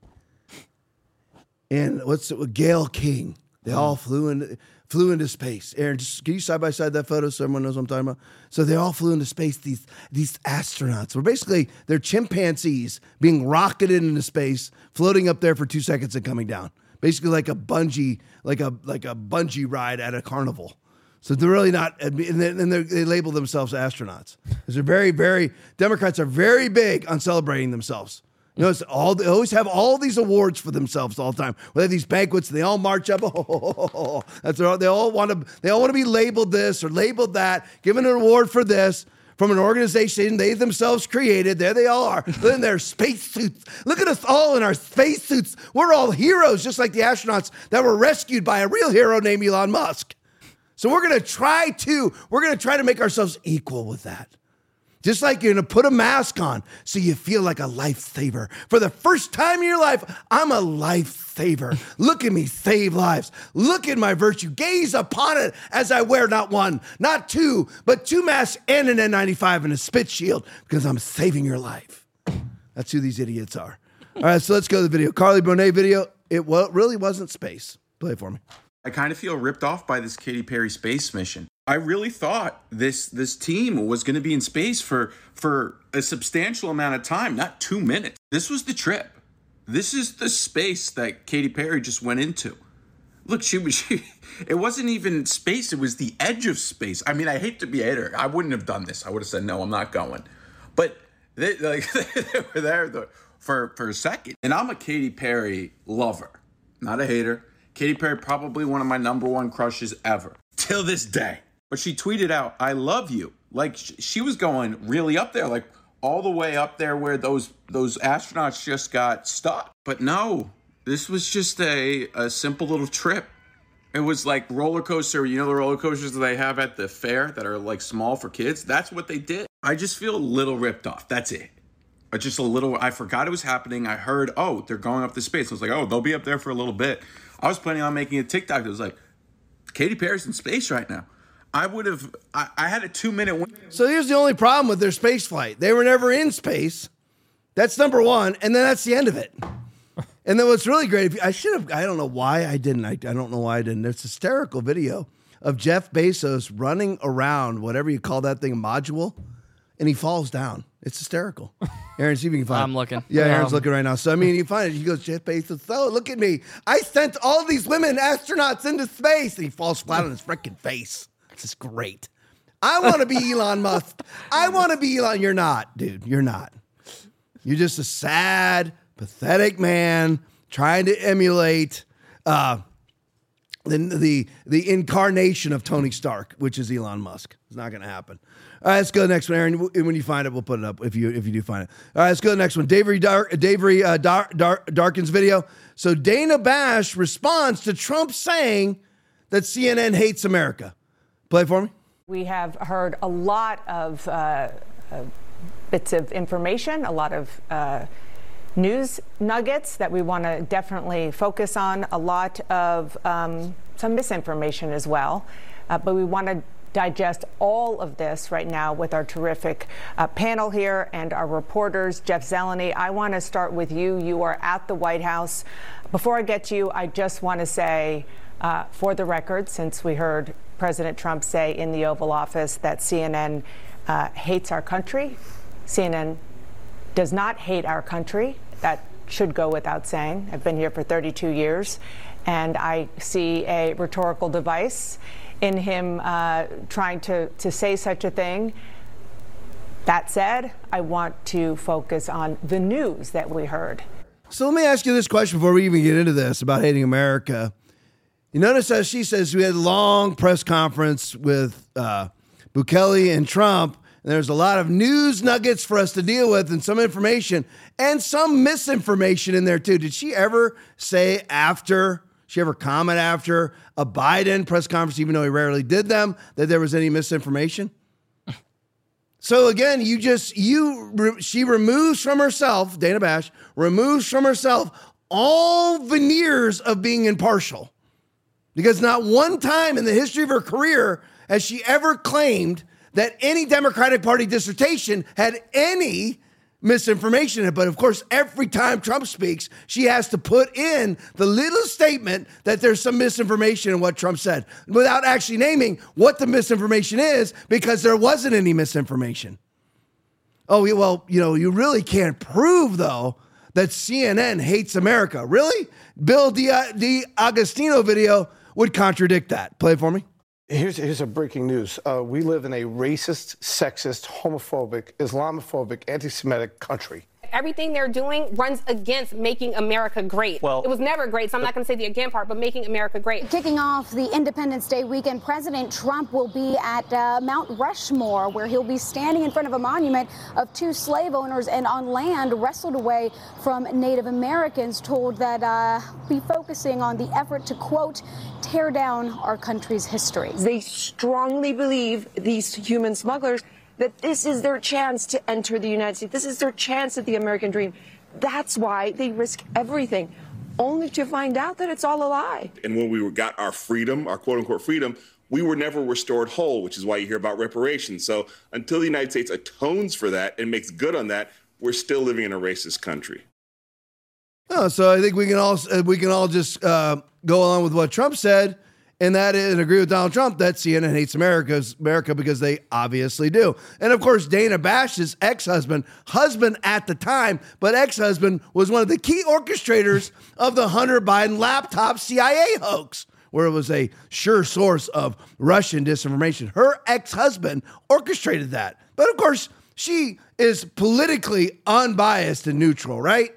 and with Gayle King. They all flew into space. Aaron, can you side by side that photo so everyone knows what I'm talking about? So they all flew into space. These astronauts were basically they're chimpanzees being rocketed into space, floating up there for 2 seconds and coming down. Basically like a bungee ride at a carnival. So they're really not, and they label themselves astronauts. Because they're very, very, Democrats are very big on celebrating themselves. You know, they always have all these awards for themselves all the time. They have these banquets, and they all march up. They all want to be labeled this or labeled that, given an award for this from an organization they themselves created. There they all are in their spacesuits. Look at us all in our spacesuits. We're all heroes, just like the astronauts that were rescued by a real hero named Elon Musk. So we're going to try to make ourselves equal with that. Just like you're going to put a mask on so you feel like a lifesaver. For the first time in your life, I'm a lifesaver. Look at me save lives. Look at my virtue. Gaze upon it as I wear not one, not two, but 2 masks and an N95 and a spit shield because I'm saving your life. That's who these idiots are. All right, so let's go to the video. Carly Bonet video. It really wasn't space. Play it for me. I kind of feel ripped off by this Katy Perry space mission. I really thought this team was going to be in space for a substantial amount of time, not 2 minutes. This was the trip. This is the space that Katy Perry just went into. Look, it wasn't even space. It was the edge of space. I mean, I hate to be a hater. I wouldn't have done this. I would have said, no, I'm not going. But they were there for a second. And I'm a Katy Perry lover, not a hater. Katy Perry, probably one of my number one crushes ever, till this day. But she tweeted out, I love you. Like, she was going really up there, like all the way up there where those astronauts just got stuck. But no, this was just a simple little trip. It was like roller coaster, you know the roller coasters that they have at the fair that are like small for kids? That's what they did. I just feel a little ripped off. That's it. Just a little, I forgot it was happening. I heard, oh, they're going up to space. I was like, oh, they'll be up there for a little bit. I was planning on making a TikTok that was like, Katy Perry's in space right now. I had a 2-minute window. So here's the only problem with their space flight. They were never in space. That's number one. And then that's the end of it. And then what's really great, I don't know why I didn't. I don't know why I didn't. There's a hysterical video of Jeff Bezos running around, whatever you call that thing, a module, and he falls down. It's hysterical. Aaron, see if you can find it. I'm looking. Yeah, Aaron's looking right now. So, I mean, you find it. He goes, Jeff Bezos, oh, look at me. I sent all these women astronauts into space. And he falls flat on his freaking face. This is great. I want to be Elon Musk. I want to be Elon. You're not, dude. You're not. You're just a sad, pathetic man trying to emulate the incarnation of Tony Stark, which is Elon Musk. It's not going to happen. All right, let's go to the next one, Aaron. When you find it, we'll put it up if you do find it. All right, let's go to the next one. Davery Darkin's video. So Dana Bash responds to Trump saying that CNN hates America. Play for me. We have heard a lot of bits of information, a lot of news nuggets that we want to definitely focus on, a lot of some misinformation as well. But we want to digest all of this right now with our terrific panel here and our reporters. Jeff Zeleny, I want to start with you. You are at the White House. Before I get to you, I just want to say, for the record, since we heard President Trump say in the Oval Office that CNN hates our country, CNN does not hate our country. That should go without saying. I've been here for 32 years, and I see a rhetorical device in him trying to say such a thing. That said, I want to focus on the news that we heard. So let me ask you this question before we even get into this about hating America. You notice how she says we had a long press conference with Bukele and Trump, and there's a lot of news nuggets for us to deal with and some information and some misinformation in there too. Did she ever say after, she ever comment after a Biden press conference, even though he rarely did them, that there was any misinformation? So again, she removes from herself, Dana Bash, removes from herself all veneers of being impartial. Because not one time in the history of her career has she ever claimed that any Democratic Party dissertation had any misinformation in it. But of course, every time Trump speaks, she has to put in the little statement that there's some misinformation in what Trump said without actually naming what the misinformation is, because there wasn't any misinformation. Oh, well, you really can't prove, though, that CNN hates America. Really? Bill D'Agostino video would contradict that. Play it for me. Here's a breaking news. We live in a racist, sexist, homophobic, Islamophobic, anti-Semitic country. Everything they're doing runs against making America great. Well, it was never great, so I'm not going to say the again part, but making America great. Kicking off the Independence Day weekend, President Trump will be at Mount Rushmore, where he'll be standing in front of a monument of 2 slave owners and on land wrestled away from Native Americans, told that be focusing on the effort to, quote, tear down our country's history. They strongly believe, these human smugglers, that this is their chance to enter the United States. This is their chance at the American dream. That's why they risk everything, only to find out that it's all a lie. And when we got our freedom, our quote-unquote freedom, we were never restored whole, which is why you hear about reparations. So until the United States atones for that and makes good on that, we're still living in a racist country. Oh, so I think we can all just go along with what Trump said and that is, and agree with Donald Trump, that CNN hates America because they obviously do. And of course, Dana Bash's husband at the time, but ex-husband was one of the key orchestrators of the Hunter Biden laptop CIA hoax, where it was a sure source of Russian disinformation. Her ex-husband orchestrated that. But of course, she is politically unbiased and neutral, right?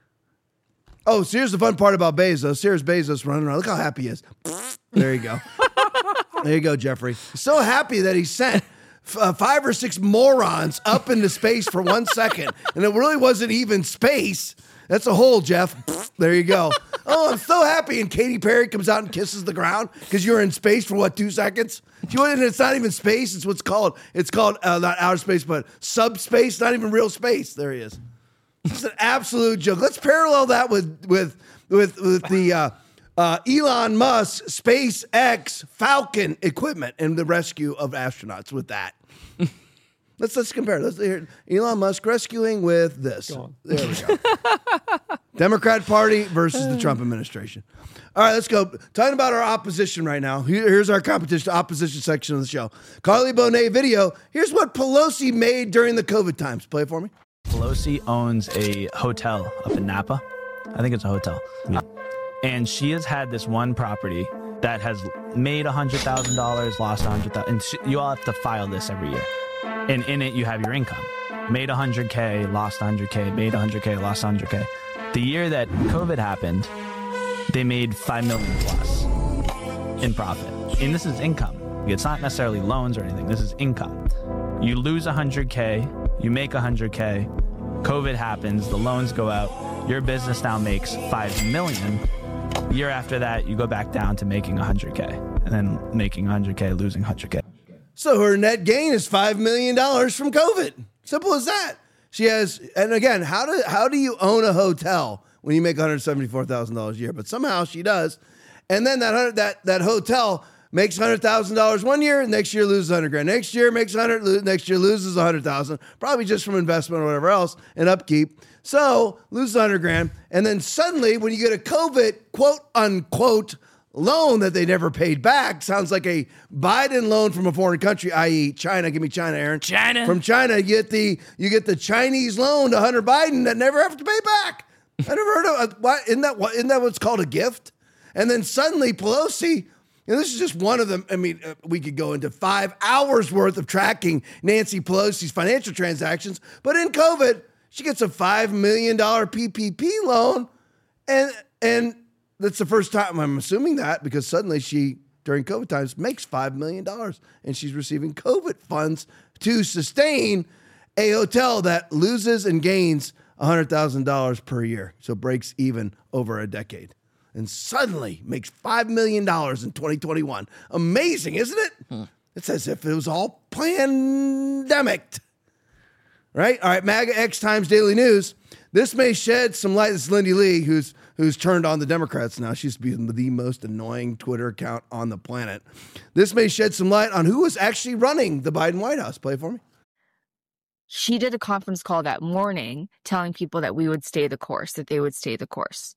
Oh, so here's the fun part about Bezos. Here's Bezos running around. Look how happy he is. There you go. There you go, Jeffrey. So happy that he sent 5 or 6 morons up into space for 1 second. And it really wasn't even space. That's a hole, Jeff. There you go. Oh, I'm so happy. And Katy Perry comes out and kisses the ground because you're in space for 2 seconds? It's not even space. It's called not outer space, but subspace. Not even real space. There he is. It's an absolute joke. Let's parallel that with the Elon Musk SpaceX Falcon equipment and the rescue of astronauts with that. Let's compare. Let's hear Elon Musk rescuing with this. There we go. Democrat Party versus the Trump administration. All right, let's go. Talking about our opposition right now. Here's our opposition section of the show. Carly Bonet video. Here's what Pelosi made during the COVID times. Play it for me. Pelosi owns a hotel up in Napa. I think it's a hotel. Yeah. And she has had this one property that has made $100,000, lost $100,000. And you all have to file this every year. And in it, you have your income. Made $100K, lost $100K, made $100K, lost $100K. The year that COVID happened, they made $5 million plus in profit. And this is income. It's not necessarily loans or anything. This is income. You lose $100K. You make $100K, COVID happens, the loans go out, your business now makes $5 million. Year after that, you go back down to making $100K, and then making $100K, losing $100K. So her net gain is $5 million from COVID. Simple as that. She has, and again, how do you own a hotel when you make $174,000 a year? But somehow she does. And then that hotel makes $100,000 one year, next year loses $100,000. Next year makes next year loses $100,000, probably just from investment or whatever else and upkeep. So loses $100,000, and then suddenly when you get a COVID quote unquote loan that they never paid back, sounds like a Biden loan from a foreign country, i.e. China. Give me China, Aaron. China. From China, you get the Chinese loan to Hunter Biden that never have to pay back. I never heard of what isn't that what's called a gift? And then suddenly Pelosi. This is just one of them. I mean, we could go into 5 hours worth of tracking Nancy Pelosi's financial transactions, but in COVID, she gets a $5 million PPP loan, and that's the first time I'm assuming that because suddenly she, during COVID times, makes $5 million, and she's receiving COVID funds to sustain a hotel that loses and gains $100,000 per year, so breaks even over a decade. And suddenly makes $5 million in 2021. Amazing, isn't it? It's as if it was all pandemic. Right? All right, MAGA X Times Daily News. This may shed some light. This is Lindy Lee, who's turned on the Democrats now. She used to be the most annoying Twitter account on the planet. This may shed some light on who was actually running the Biden White House. Play it for me. She did a conference call that morning telling people that we would stay the course, that they would stay the course.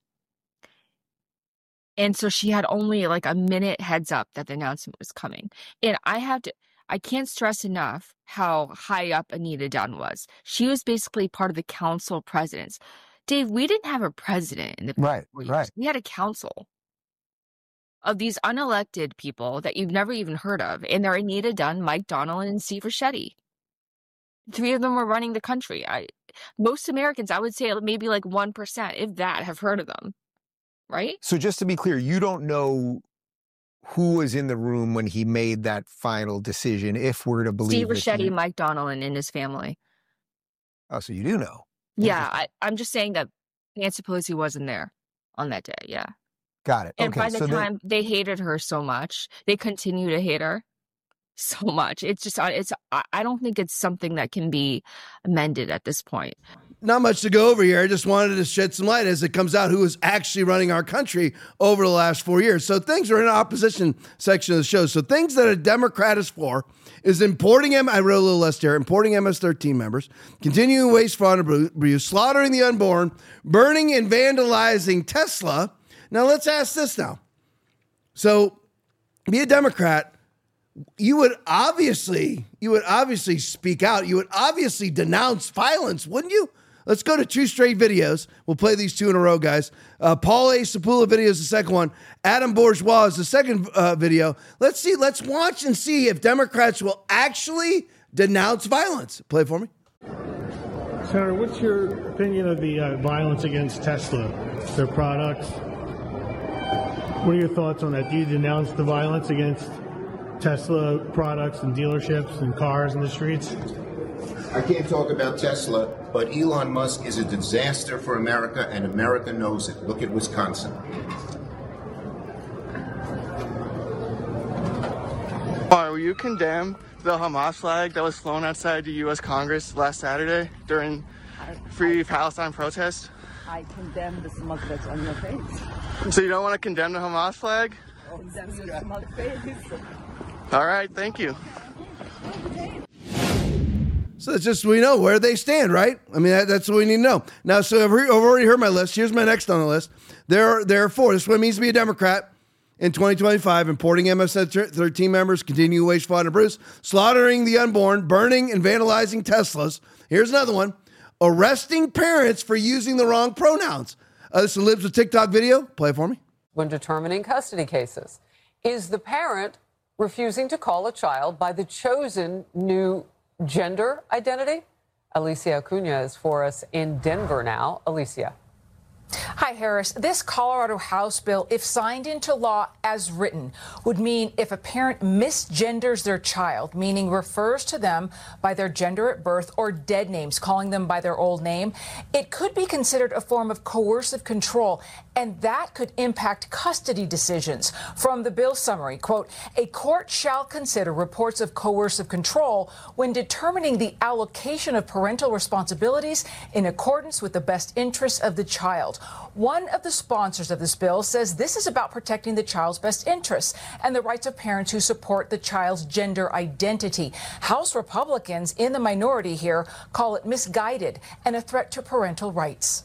And so she had only like a minute heads up that the announcement was coming. And I can't stress enough how high up Anita Dunn was. She was basically part of the council of presidents. Dave, we didn't have a president in the right. We had a council of these unelected people that you've never even heard of. And they're Anita Dunn, Mike Donilon, and Steve Ricchetti. 3 of them were running the country. Most Americans, I would say maybe like 1%, if that, have heard of them. Right? So just to be clear, you don't know who was in the room when he made that final decision, if we're to believe Steve Ricchetti, Mike Donilon, and his family. Oh, so you do know. Yeah, I'm just saying that Nancy Pelosi wasn't there on that day, yeah. Got it. And okay, by the time, they hated her so much. They continue to hate her so much. It's just, I don't think it's something that can be amended at this point. Not much to go over here. I just wanted to shed some light as it comes out who is actually running our country over the last 4 years. So things are in the opposition section of the show. So things that a Democrat is for is importing I wrote a little list here, importing MS-13 members, continuing waste, fraud, and abuse, slaughtering the unborn, burning and vandalizing Tesla. Now let's ask this now. So be a Democrat, you would obviously speak out. You would obviously denounce violence, wouldn't you? Let's go to 2 straight videos. We'll play these 2 in a row, guys. Paul A. Sapula video is the second one. Adam Bourgeois is the second video. Let's watch and see if Democrats will actually denounce violence. Play it for me. Senator, what's your opinion of the violence against Tesla, their products? What are your thoughts on that? Do you denounce the violence against Tesla products and dealerships and cars in the streets? I can't talk about Tesla, but Elon Musk is a disaster for America, and America knows it. Look at Wisconsin. Will you condemn the Hamas flag that was flown outside the U.S. Congress last Saturday during Free Palestine protests? I condemn the smug that's on your face. So you don't want to condemn the Hamas flag? I condemn your smug face. All right, thank you. So it's just, we know where they stand, right? I mean, that's what we need to know. Now, so I've already heard my list. Here's my next on the list. There are 4. This is what it means to be a Democrat in 2025. Importing MS-13 members, continuing to wage fraud and abuse, slaughtering the unborn, burning and vandalizing Teslas. Here's another one. Arresting parents for using the wrong pronouns. This lives with TikTok video. Play it for me. When determining custody cases, is the parent refusing to call a child by the chosen new gender identity? Alicia Acuna is for us in Denver now. Alicia. Hi, Harris. This Colorado House bill, if signed into law as written, would mean if a parent misgenders their child, meaning refers to them by their gender at birth or dead names, calling them by their old name, it could be considered a form of coercive control, and that could impact custody decisions. From the bill summary, quote, a court shall consider reports of coercive control when determining the allocation of parental responsibilities in accordance with the best interests of the child. One of the sponsors of this bill says this is about protecting the child's best interests and the rights of parents who support the child's gender identity. House Republicans in the minority here call it misguided and a threat to parental rights.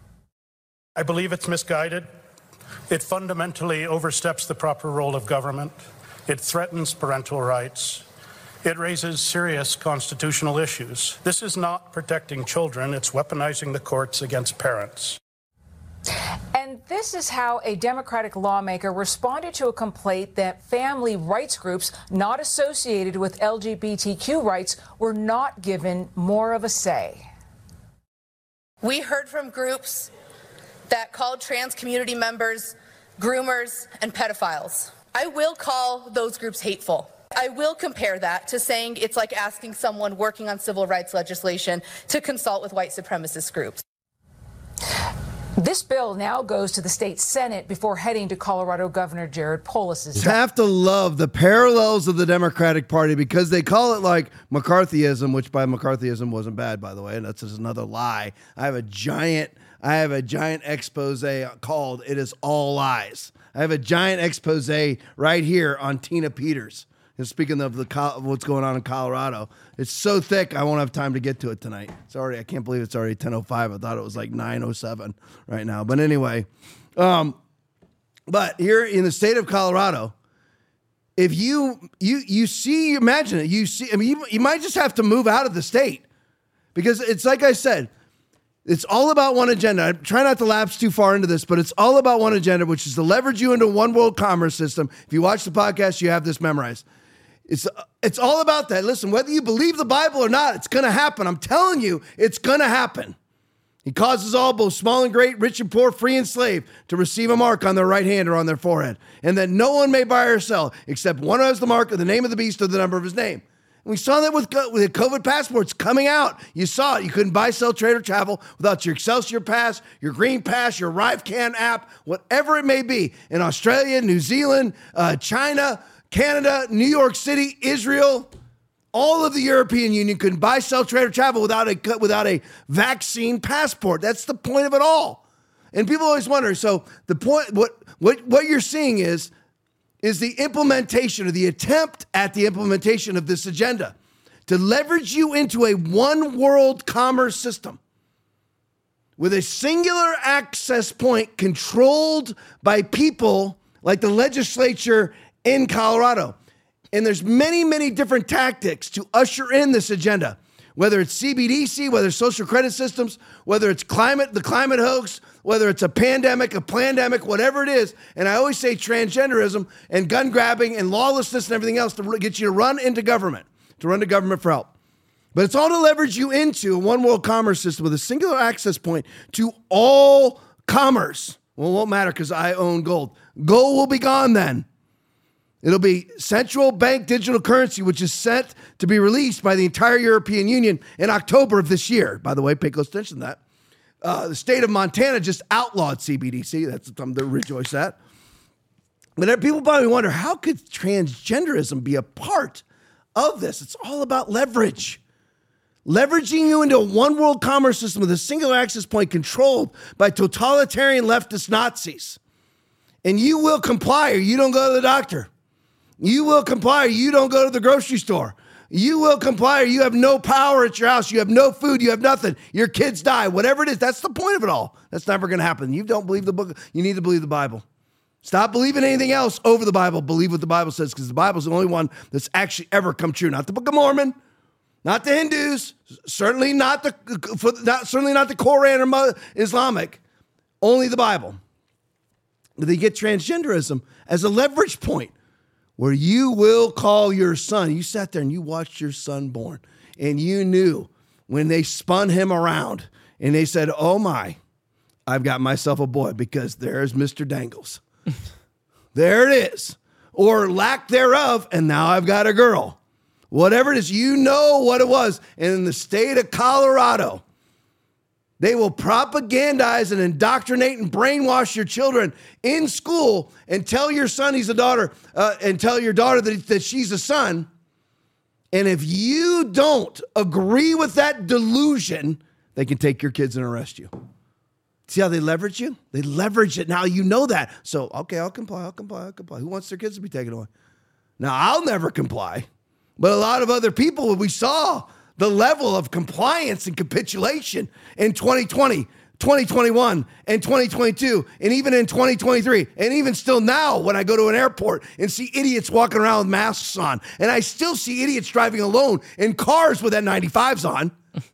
I believe it's misguided. It fundamentally oversteps the proper role of government. It threatens parental rights. It raises serious constitutional issues. This is not protecting children. It's weaponizing the courts against parents. And this is how a Democratic lawmaker responded to a complaint that family rights groups not associated with LGBTQ rights were not given more of a say. We heard from groups that called trans community members groomers and pedophiles. I will call those groups hateful. I will compare that to saying it's like asking someone working on civil rights legislation to consult with white supremacist groups. This bill now goes to the state Senate before heading to Colorado Governor Jared Polis's. You have to love the parallels of the Democratic Party because they call it like McCarthyism, which by McCarthyism wasn't bad, by the way, and that's just another lie. I have a giant expose called "It Is All Lies." I have a giant expose right here on Tina Peters. And speaking of what's going on in Colorado, it's so thick I won't have time to get to it tonight. I can't believe it's already 10:05. I thought it was like 9:07 right now. But anyway, but here in the state of Colorado, if you imagine it, you might just have to move out of the state because it's like I said, it's all about one agenda. I try not to lapse too far into this, but it's all about one agenda, which is to leverage you into one world commerce system. If you watch the podcast, you have this memorized. It's all about that. Listen, whether you believe the Bible or not, it's going to happen. I'm telling you, it's going to happen. He causes all, both small and great, rich and poor, free and slave, to receive a mark on their right hand or on their forehead, and that no one may buy or sell except one who has the mark of the name of the beast or the number of his name. And we saw that with COVID passports coming out. You saw it. You couldn't buy, sell, trade, or travel without your Excelsior Pass, your Green Pass, your ArriveCan app, whatever it may be. In Australia, New Zealand, China, Canada, New York City, Israel, all of the European Union couldn't buy, sell, trade, or travel without a vaccine passport. That's the point of it all. And people always wonder, so the point, what you're seeing is the implementation or the attempt at the implementation of this agenda to leverage you into a one world commerce system with a singular access point controlled by people like the legislature in Colorado. And there's many, many different tactics to usher in this agenda, whether it's CBDC, whether it's social credit systems, whether it's the climate hoax, whether it's a pandemic, a plandemic, whatever it is. And I always say transgenderism and gun grabbing and lawlessness and everything else to get you to run to government for help. But it's all to leverage you into a one world commerce system with a singular access point to all commerce. Well, it won't matter because I own gold. Gold will be gone then. It'll be central bank digital currency, which is set to be released by the entire European Union in October of this year. By the way, pay close attention to that. The state of Montana just outlawed CBDC. That's something to rejoice at. But people probably wonder, how could transgenderism be a part of this? It's all about leverage. Leveraging you into a one world commerce system with a single access point controlled by totalitarian leftist Nazis. And you will comply or you don't go to the doctor. You will comply or you don't go to the grocery store. You will comply or you have no power at your house. You have no food. You have nothing. Your kids die. Whatever it is, that's the point of it all. That's never going to happen. You don't believe the book. You need to believe the Bible. Stop believing anything else over the Bible. Believe what the Bible says, because the Bible is the only one that's actually ever come true. Not the Book of Mormon, not the Hindus, certainly not the Koran or Islamic. Only the Bible. But they get transgenderism as a leverage point, where you will call your son. You sat there and you watched your son born, and you knew when they spun him around and they said, oh my, I've got myself a boy, because there's Mr. Dangles. There it is. Or lack thereof, and now I've got a girl. Whatever it is, you know what it was. And in the state of Colorado, they will propagandize and indoctrinate and brainwash your children in school and tell your son he's a daughter and tell your daughter that she's a son. And if you don't agree with that delusion, they can take your kids and arrest you. See how they leverage you? They leverage it. Now you know that. So, okay, I'll comply. Who wants their kids to be taken away? Now, I'll never comply. But a lot of other people, we saw the level of compliance and capitulation in 2020, 2021, and 2022, and even in 2023, and even still now when I go to an airport and see idiots walking around with masks on, and I still see idiots driving alone in cars with N95s on.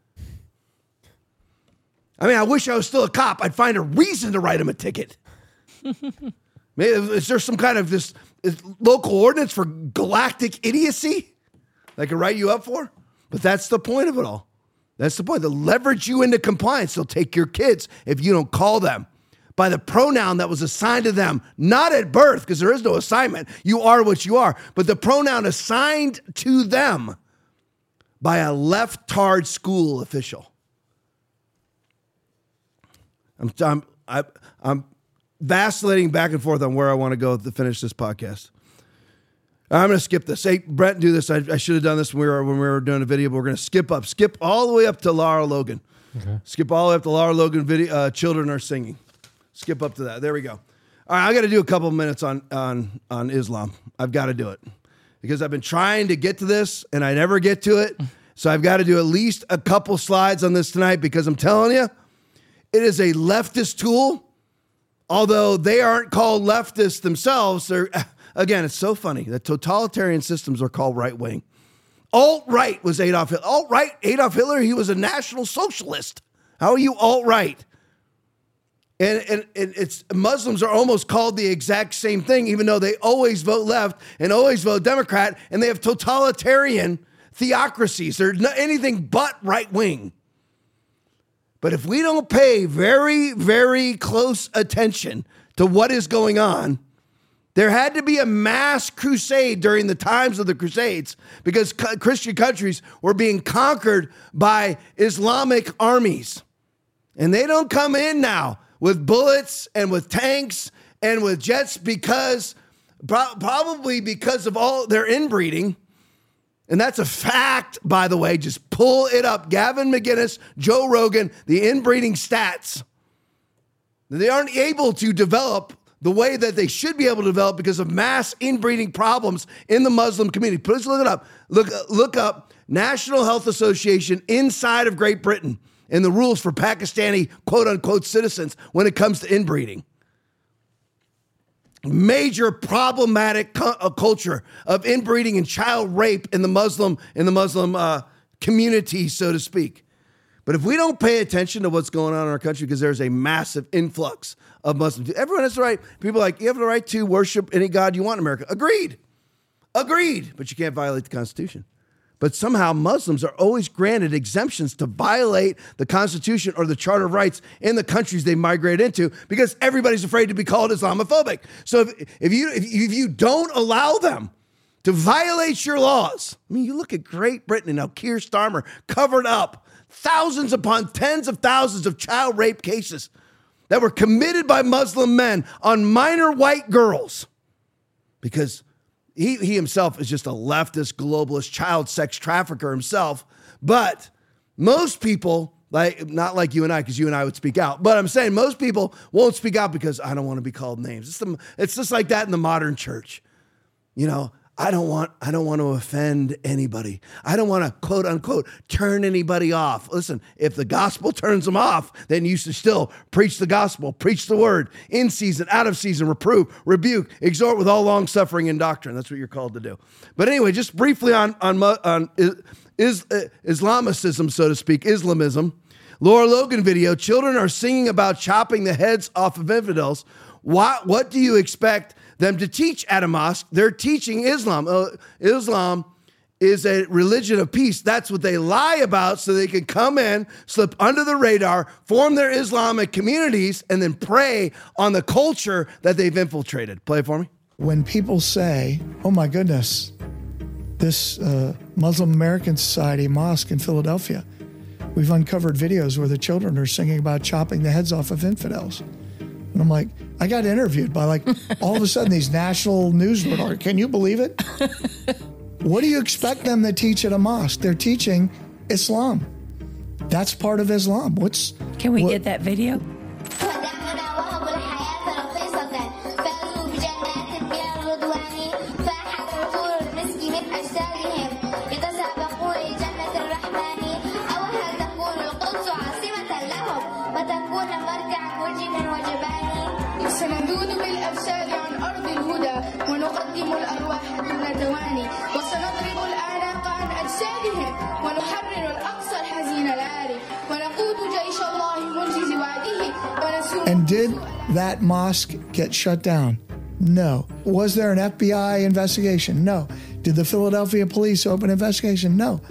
I mean, I wish I was still a cop. I'd find a reason to write them a ticket. Maybe, is there some kind of this local ordinance for galactic idiocy that I can write you up for? But that's the point of it all. That's the point. They'll leverage you into compliance. They'll take your kids if you don't call them by the pronoun that was assigned to them, not at birth, because there is no assignment. You are what you are. But the pronoun assigned to them by a leftard school official. I'm vacillating back and forth on where I want to go to finish this podcast. I'm going to skip this. Hey, Brent, do this. I should have done this when we were doing a video, but we're going to skip all the way up to Lara Logan. Okay. Skip all the way up to Lara Logan video. Children are singing. Skip up to that. There we go. All right, I got to do a couple of minutes on Islam. I've got to do it because I've been trying to get to this and I never get to it. So I've got to do at least a couple slides on this tonight because I'm telling you, it is a leftist tool, although they aren't called leftists themselves. They're, again, it's so funny that totalitarian systems are called right-wing. Alt-right was Adolf Hitler. Alt-right, Adolf Hitler, he was a national socialist. How are you alt-right? And it's Muslims are almost called the exact same thing, even though they always vote left and always vote Democrat, and they have totalitarian theocracies. They're anything but right-wing. But if we don't pay very, very close attention to what is going on, there had to be a mass crusade during the times of the Crusades because Christian countries were being conquered by Islamic armies. And they don't come in now with bullets and with tanks and with jets because probably because of all their inbreeding. And that's a fact, by the way. Just pull it up. Gavin McInnes, Joe Rogan, the inbreeding stats. They aren't able to develop the way that they should be able to develop because of mass inbreeding problems in the Muslim community. Please look it up. Look up National Health Association inside of Great Britain and the rules for Pakistani quote-unquote citizens when it comes to inbreeding. major problematic culture of inbreeding and child rape in the Muslim community, so to speak. But if we don't pay attention to what's going on in our country, because there's a massive influx of Muslims, everyone has the right. People are like, you have the right to worship any God you want in America. Agreed. But you can't violate the Constitution. But somehow Muslims are always granted exemptions to violate the Constitution or the Charter of Rights in the countries they migrate into because everybody's afraid to be called Islamophobic. So if you don't allow them to violate your laws, I mean, you look at Great Britain and how Keir Starmer covered up thousands upon tens of thousands of child rape cases that were committed by Muslim men on minor white girls because he himself is just a leftist, globalist, child sex trafficker himself. But most people, not like you and I, because you and I would speak out, but I'm saying most people won't speak out because I don't want to be called names. It's just like that in the modern church. You know, I don't want to offend anybody. I don't want to, quote unquote, turn anybody off. Listen, if the gospel turns them off, then you should still preach the gospel, preach the word, in season, out of season, reprove, rebuke, exhort with all long suffering and doctrine. That's what you're called to do. But anyway, just briefly on Islamicism, so to speak, Islamism. Laura Logan video, children are singing about chopping the heads off of infidels. What do you expect them to teach at a mosque? They're teaching Islam. Islam is a religion of peace. That's what they lie about so they can come in, slip under the radar, form their Islamic communities, and then prey on the culture that they've infiltrated. Play it for me. When people say, oh my goodness, this Muslim American Society mosque in Philadelphia, we've uncovered videos where the children are singing about chopping the heads off of infidels. And I'm like, I got interviewed by all of a sudden these national news reporters. Can you believe it? What do you expect them to teach at a mosque? They're teaching Islam. That's part of Islam. Can we get that video? And did that mosque get shut down? No. Was there an FBI investigation? No. Did the Philadelphia police open an investigation? No.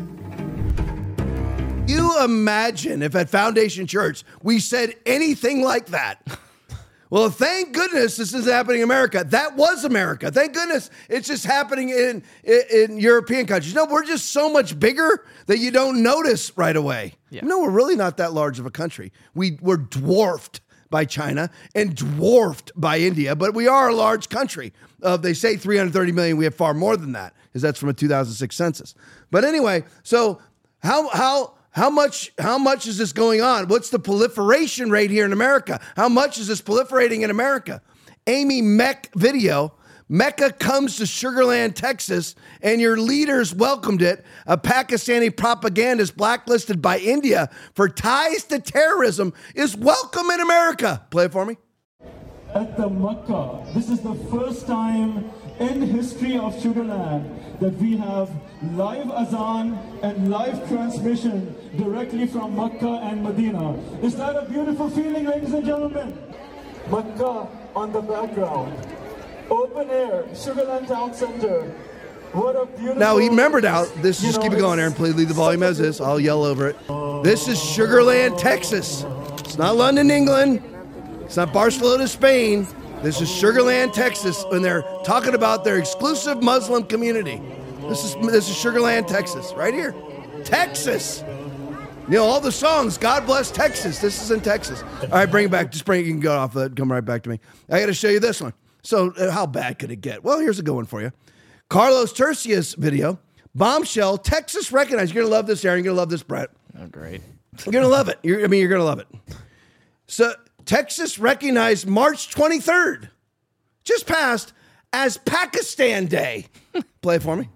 You imagine if at Foundation Church we said anything like that. Well, thank goodness this is happening in America. That was America. Thank goodness it's just happening in European countries. No, we're just so much bigger that you don't notice right away. Yeah. No, we're really not that large of a country. We're dwarfed by China and dwarfed by India, but we are a large country. They say 330 million. We have far more than that because that's from a 2006 census. But anyway, so how much is this going on? What's the proliferation rate here in America? How much is this proliferating in America? Amy Meck video. Mecca comes to Sugar Land, Texas, and your leaders welcomed it. A Pakistani propagandist blacklisted by India for ties to terrorism is welcome in America. Play it for me. At the Mecca, this is the first time in history of Sugar Land that we have live azan and live transmission directly from Mecca and Medina. Is that a beautiful feeling, ladies and gentlemen? Mecca on the background. Open air, Sugar Land Town Center. What a beautiful... Now, remember now, this, just keep it going, Aaron. Please leave the volume as is. I'll yell over it. This is Sugar Land, Texas. It's not London, England. It's not Barcelona, Spain. This is Sugar Land, Texas, when they're talking about their exclusive Muslim community. This is Sugar Land, Texas, right here. Texas. You know, all the songs, God bless Texas. This is in Texas. All right, bring it back. Just bring it. You can go off that. Come right back to me. I got to show you this one. So how bad could it get? Well, here's a good one for you. Carlos Tercia's video. Bombshell, Texas recognized. You're going to love this, Aaron. You're going to love this, Brett. Oh, great. You're going to love it. You're going to love it. So Texas recognized March 23rd, just passed, as Pakistan Day. Play it for me.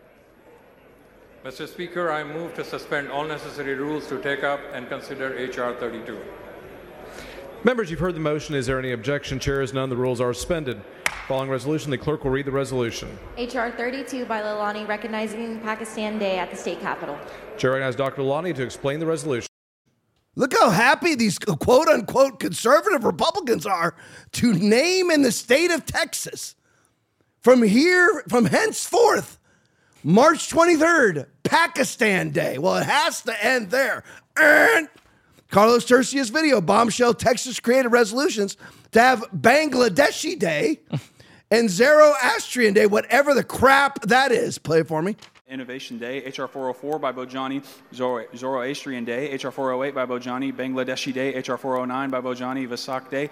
Mr. Speaker, I move to suspend all necessary rules to take up and consider H.R. 32. Members, you've heard the motion. Is there any objection? Chair is none. The rules are suspended. Following resolution, the clerk will read the resolution. H.R. 32 by Lalani recognizing Pakistan Day at the state capitol. Chair recognizes Dr. Lalani to explain the resolution. Look how happy these quote-unquote conservative Republicans are to name in the state of Texas, from henceforth, March 23rd, Pakistan Day. Well, it has to end there. And Carlos Tercia's video, Bombshell Texas created resolutions to have Bangladeshi Day and Zoroastrian Day, whatever the crap that is. Play it for me. Innovation Day, H.R. 404 by Bojani, Zoroastrian Day, H.R. 408 by Bojani, Bangladeshi Day, H.R. 409 by Bojani, Vesak Day.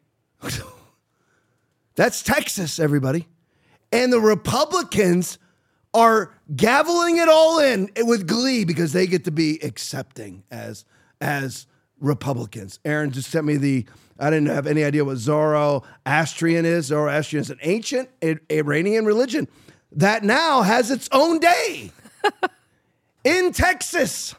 That's Texas, everybody. And the Republicans are gaveling it all in with glee because they get to be accepting as Republicans. Aaron just sent me I didn't have any idea what Zoroastrian is. Zoroastrian is an ancient Iranian religion that now has its own day in Texas.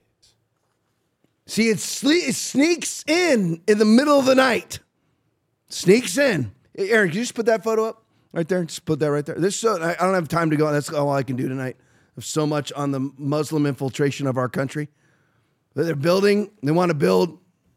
See, it sneaks in the middle of the night. Sneaks in. Hey, Aaron, can you just put that photo up right there? Just put that right there. I don't have time to go. That's all I can do tonight. There's so much on the Muslim infiltration of our country. They're building. They want to build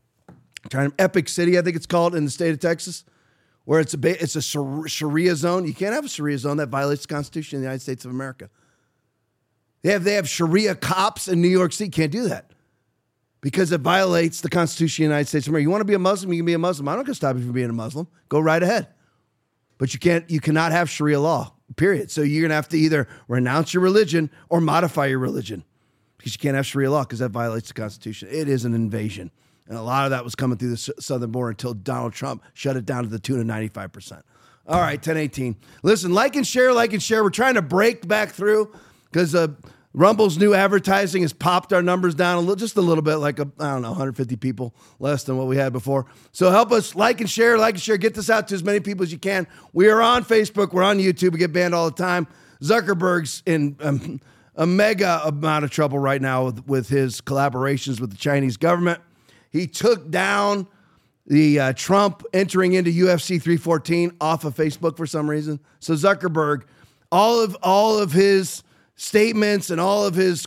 Epic City, I think it's called, in the state of Texas, where it's a Sharia zone. You can't have a Sharia zone that violates the Constitution of the United States of America. They have Sharia cops in New York City. Can't do that because it violates the Constitution of the United States of America. You want to be a Muslim, you can be a Muslim. I'm not going to stop you from being a Muslim. Go right ahead. But you cannot have Sharia law, period. So you're going to have to either renounce your religion or modify your religion because you can't have Sharia law because that violates the Constitution. It is an invasion. And a lot of that was coming through the southern border until Donald Trump shut it down to the tune of 95%. All right, 1018. Listen, like and share. We're trying to break back through because Rumble's new advertising has popped our numbers down just a little bit, like 150 people less than what we had before. So help us like and share. Get this out to as many people as you can. We are on Facebook. We're on YouTube. We get banned all the time. Zuckerberg's in a mega amount of trouble right now with his collaborations with the Chinese government. He took down the Trump entering into UFC 314 off of Facebook for some reason. So Zuckerberg, all of his statements and all of his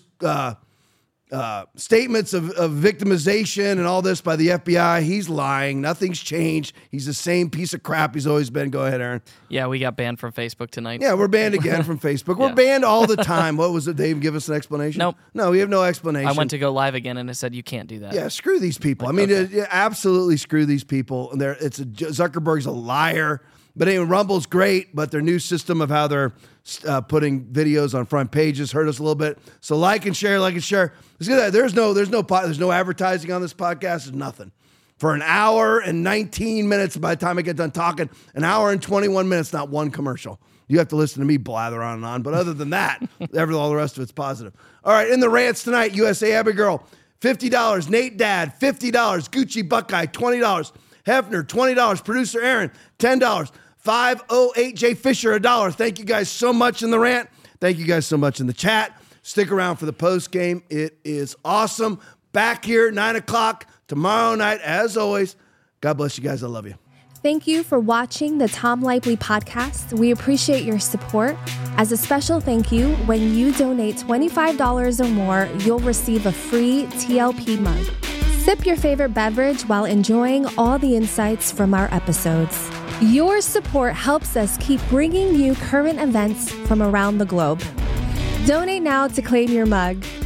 statements of victimization and all this by the FBI, he's lying. Nothing's changed. He's the same piece of crap he's always been. Go ahead, Aaron. Yeah, we got banned from Facebook tonight. Yeah, we're banned again from Facebook. We're banned all the time. What was it, Dave? Give us an explanation? Nope. No, we have no explanation. I went to go live again and it said you can't do that. Yeah, screw these people. Absolutely screw these people. Zuckerberg's a liar. But anyway, Rumble's great, but their new system of how they're putting videos on front pages hurt us a little bit. So like and share. Let's get that. There's no advertising on this podcast. There's nothing. For an hour and 19 minutes, by the time I get done talking, an hour and 21 minutes, not one commercial. You have to listen to me blather on and on. But other than that, all the rest of it's positive. All right, in the rants tonight, USA Abigail, $50. Nate Dad, $50. Gucci Buckeye, $20. Hefner, $20. Producer Aaron, $10. 508 Jay Fisher, $1. Thank you guys so much in the rant. Thank you guys so much in the chat. Stick around for the post game. It is awesome. Back here, 9 o'clock tomorrow night, as always. God bless you guys. I love you. Thank you for watching the Tom Lively podcast. We appreciate your support. As a special thank you, when you donate $25 or more, you'll receive a free TLP mug. Sip your favorite beverage while enjoying all the insights from our episodes. Your support helps us keep bringing you current events from around the globe. Donate now to claim your mug.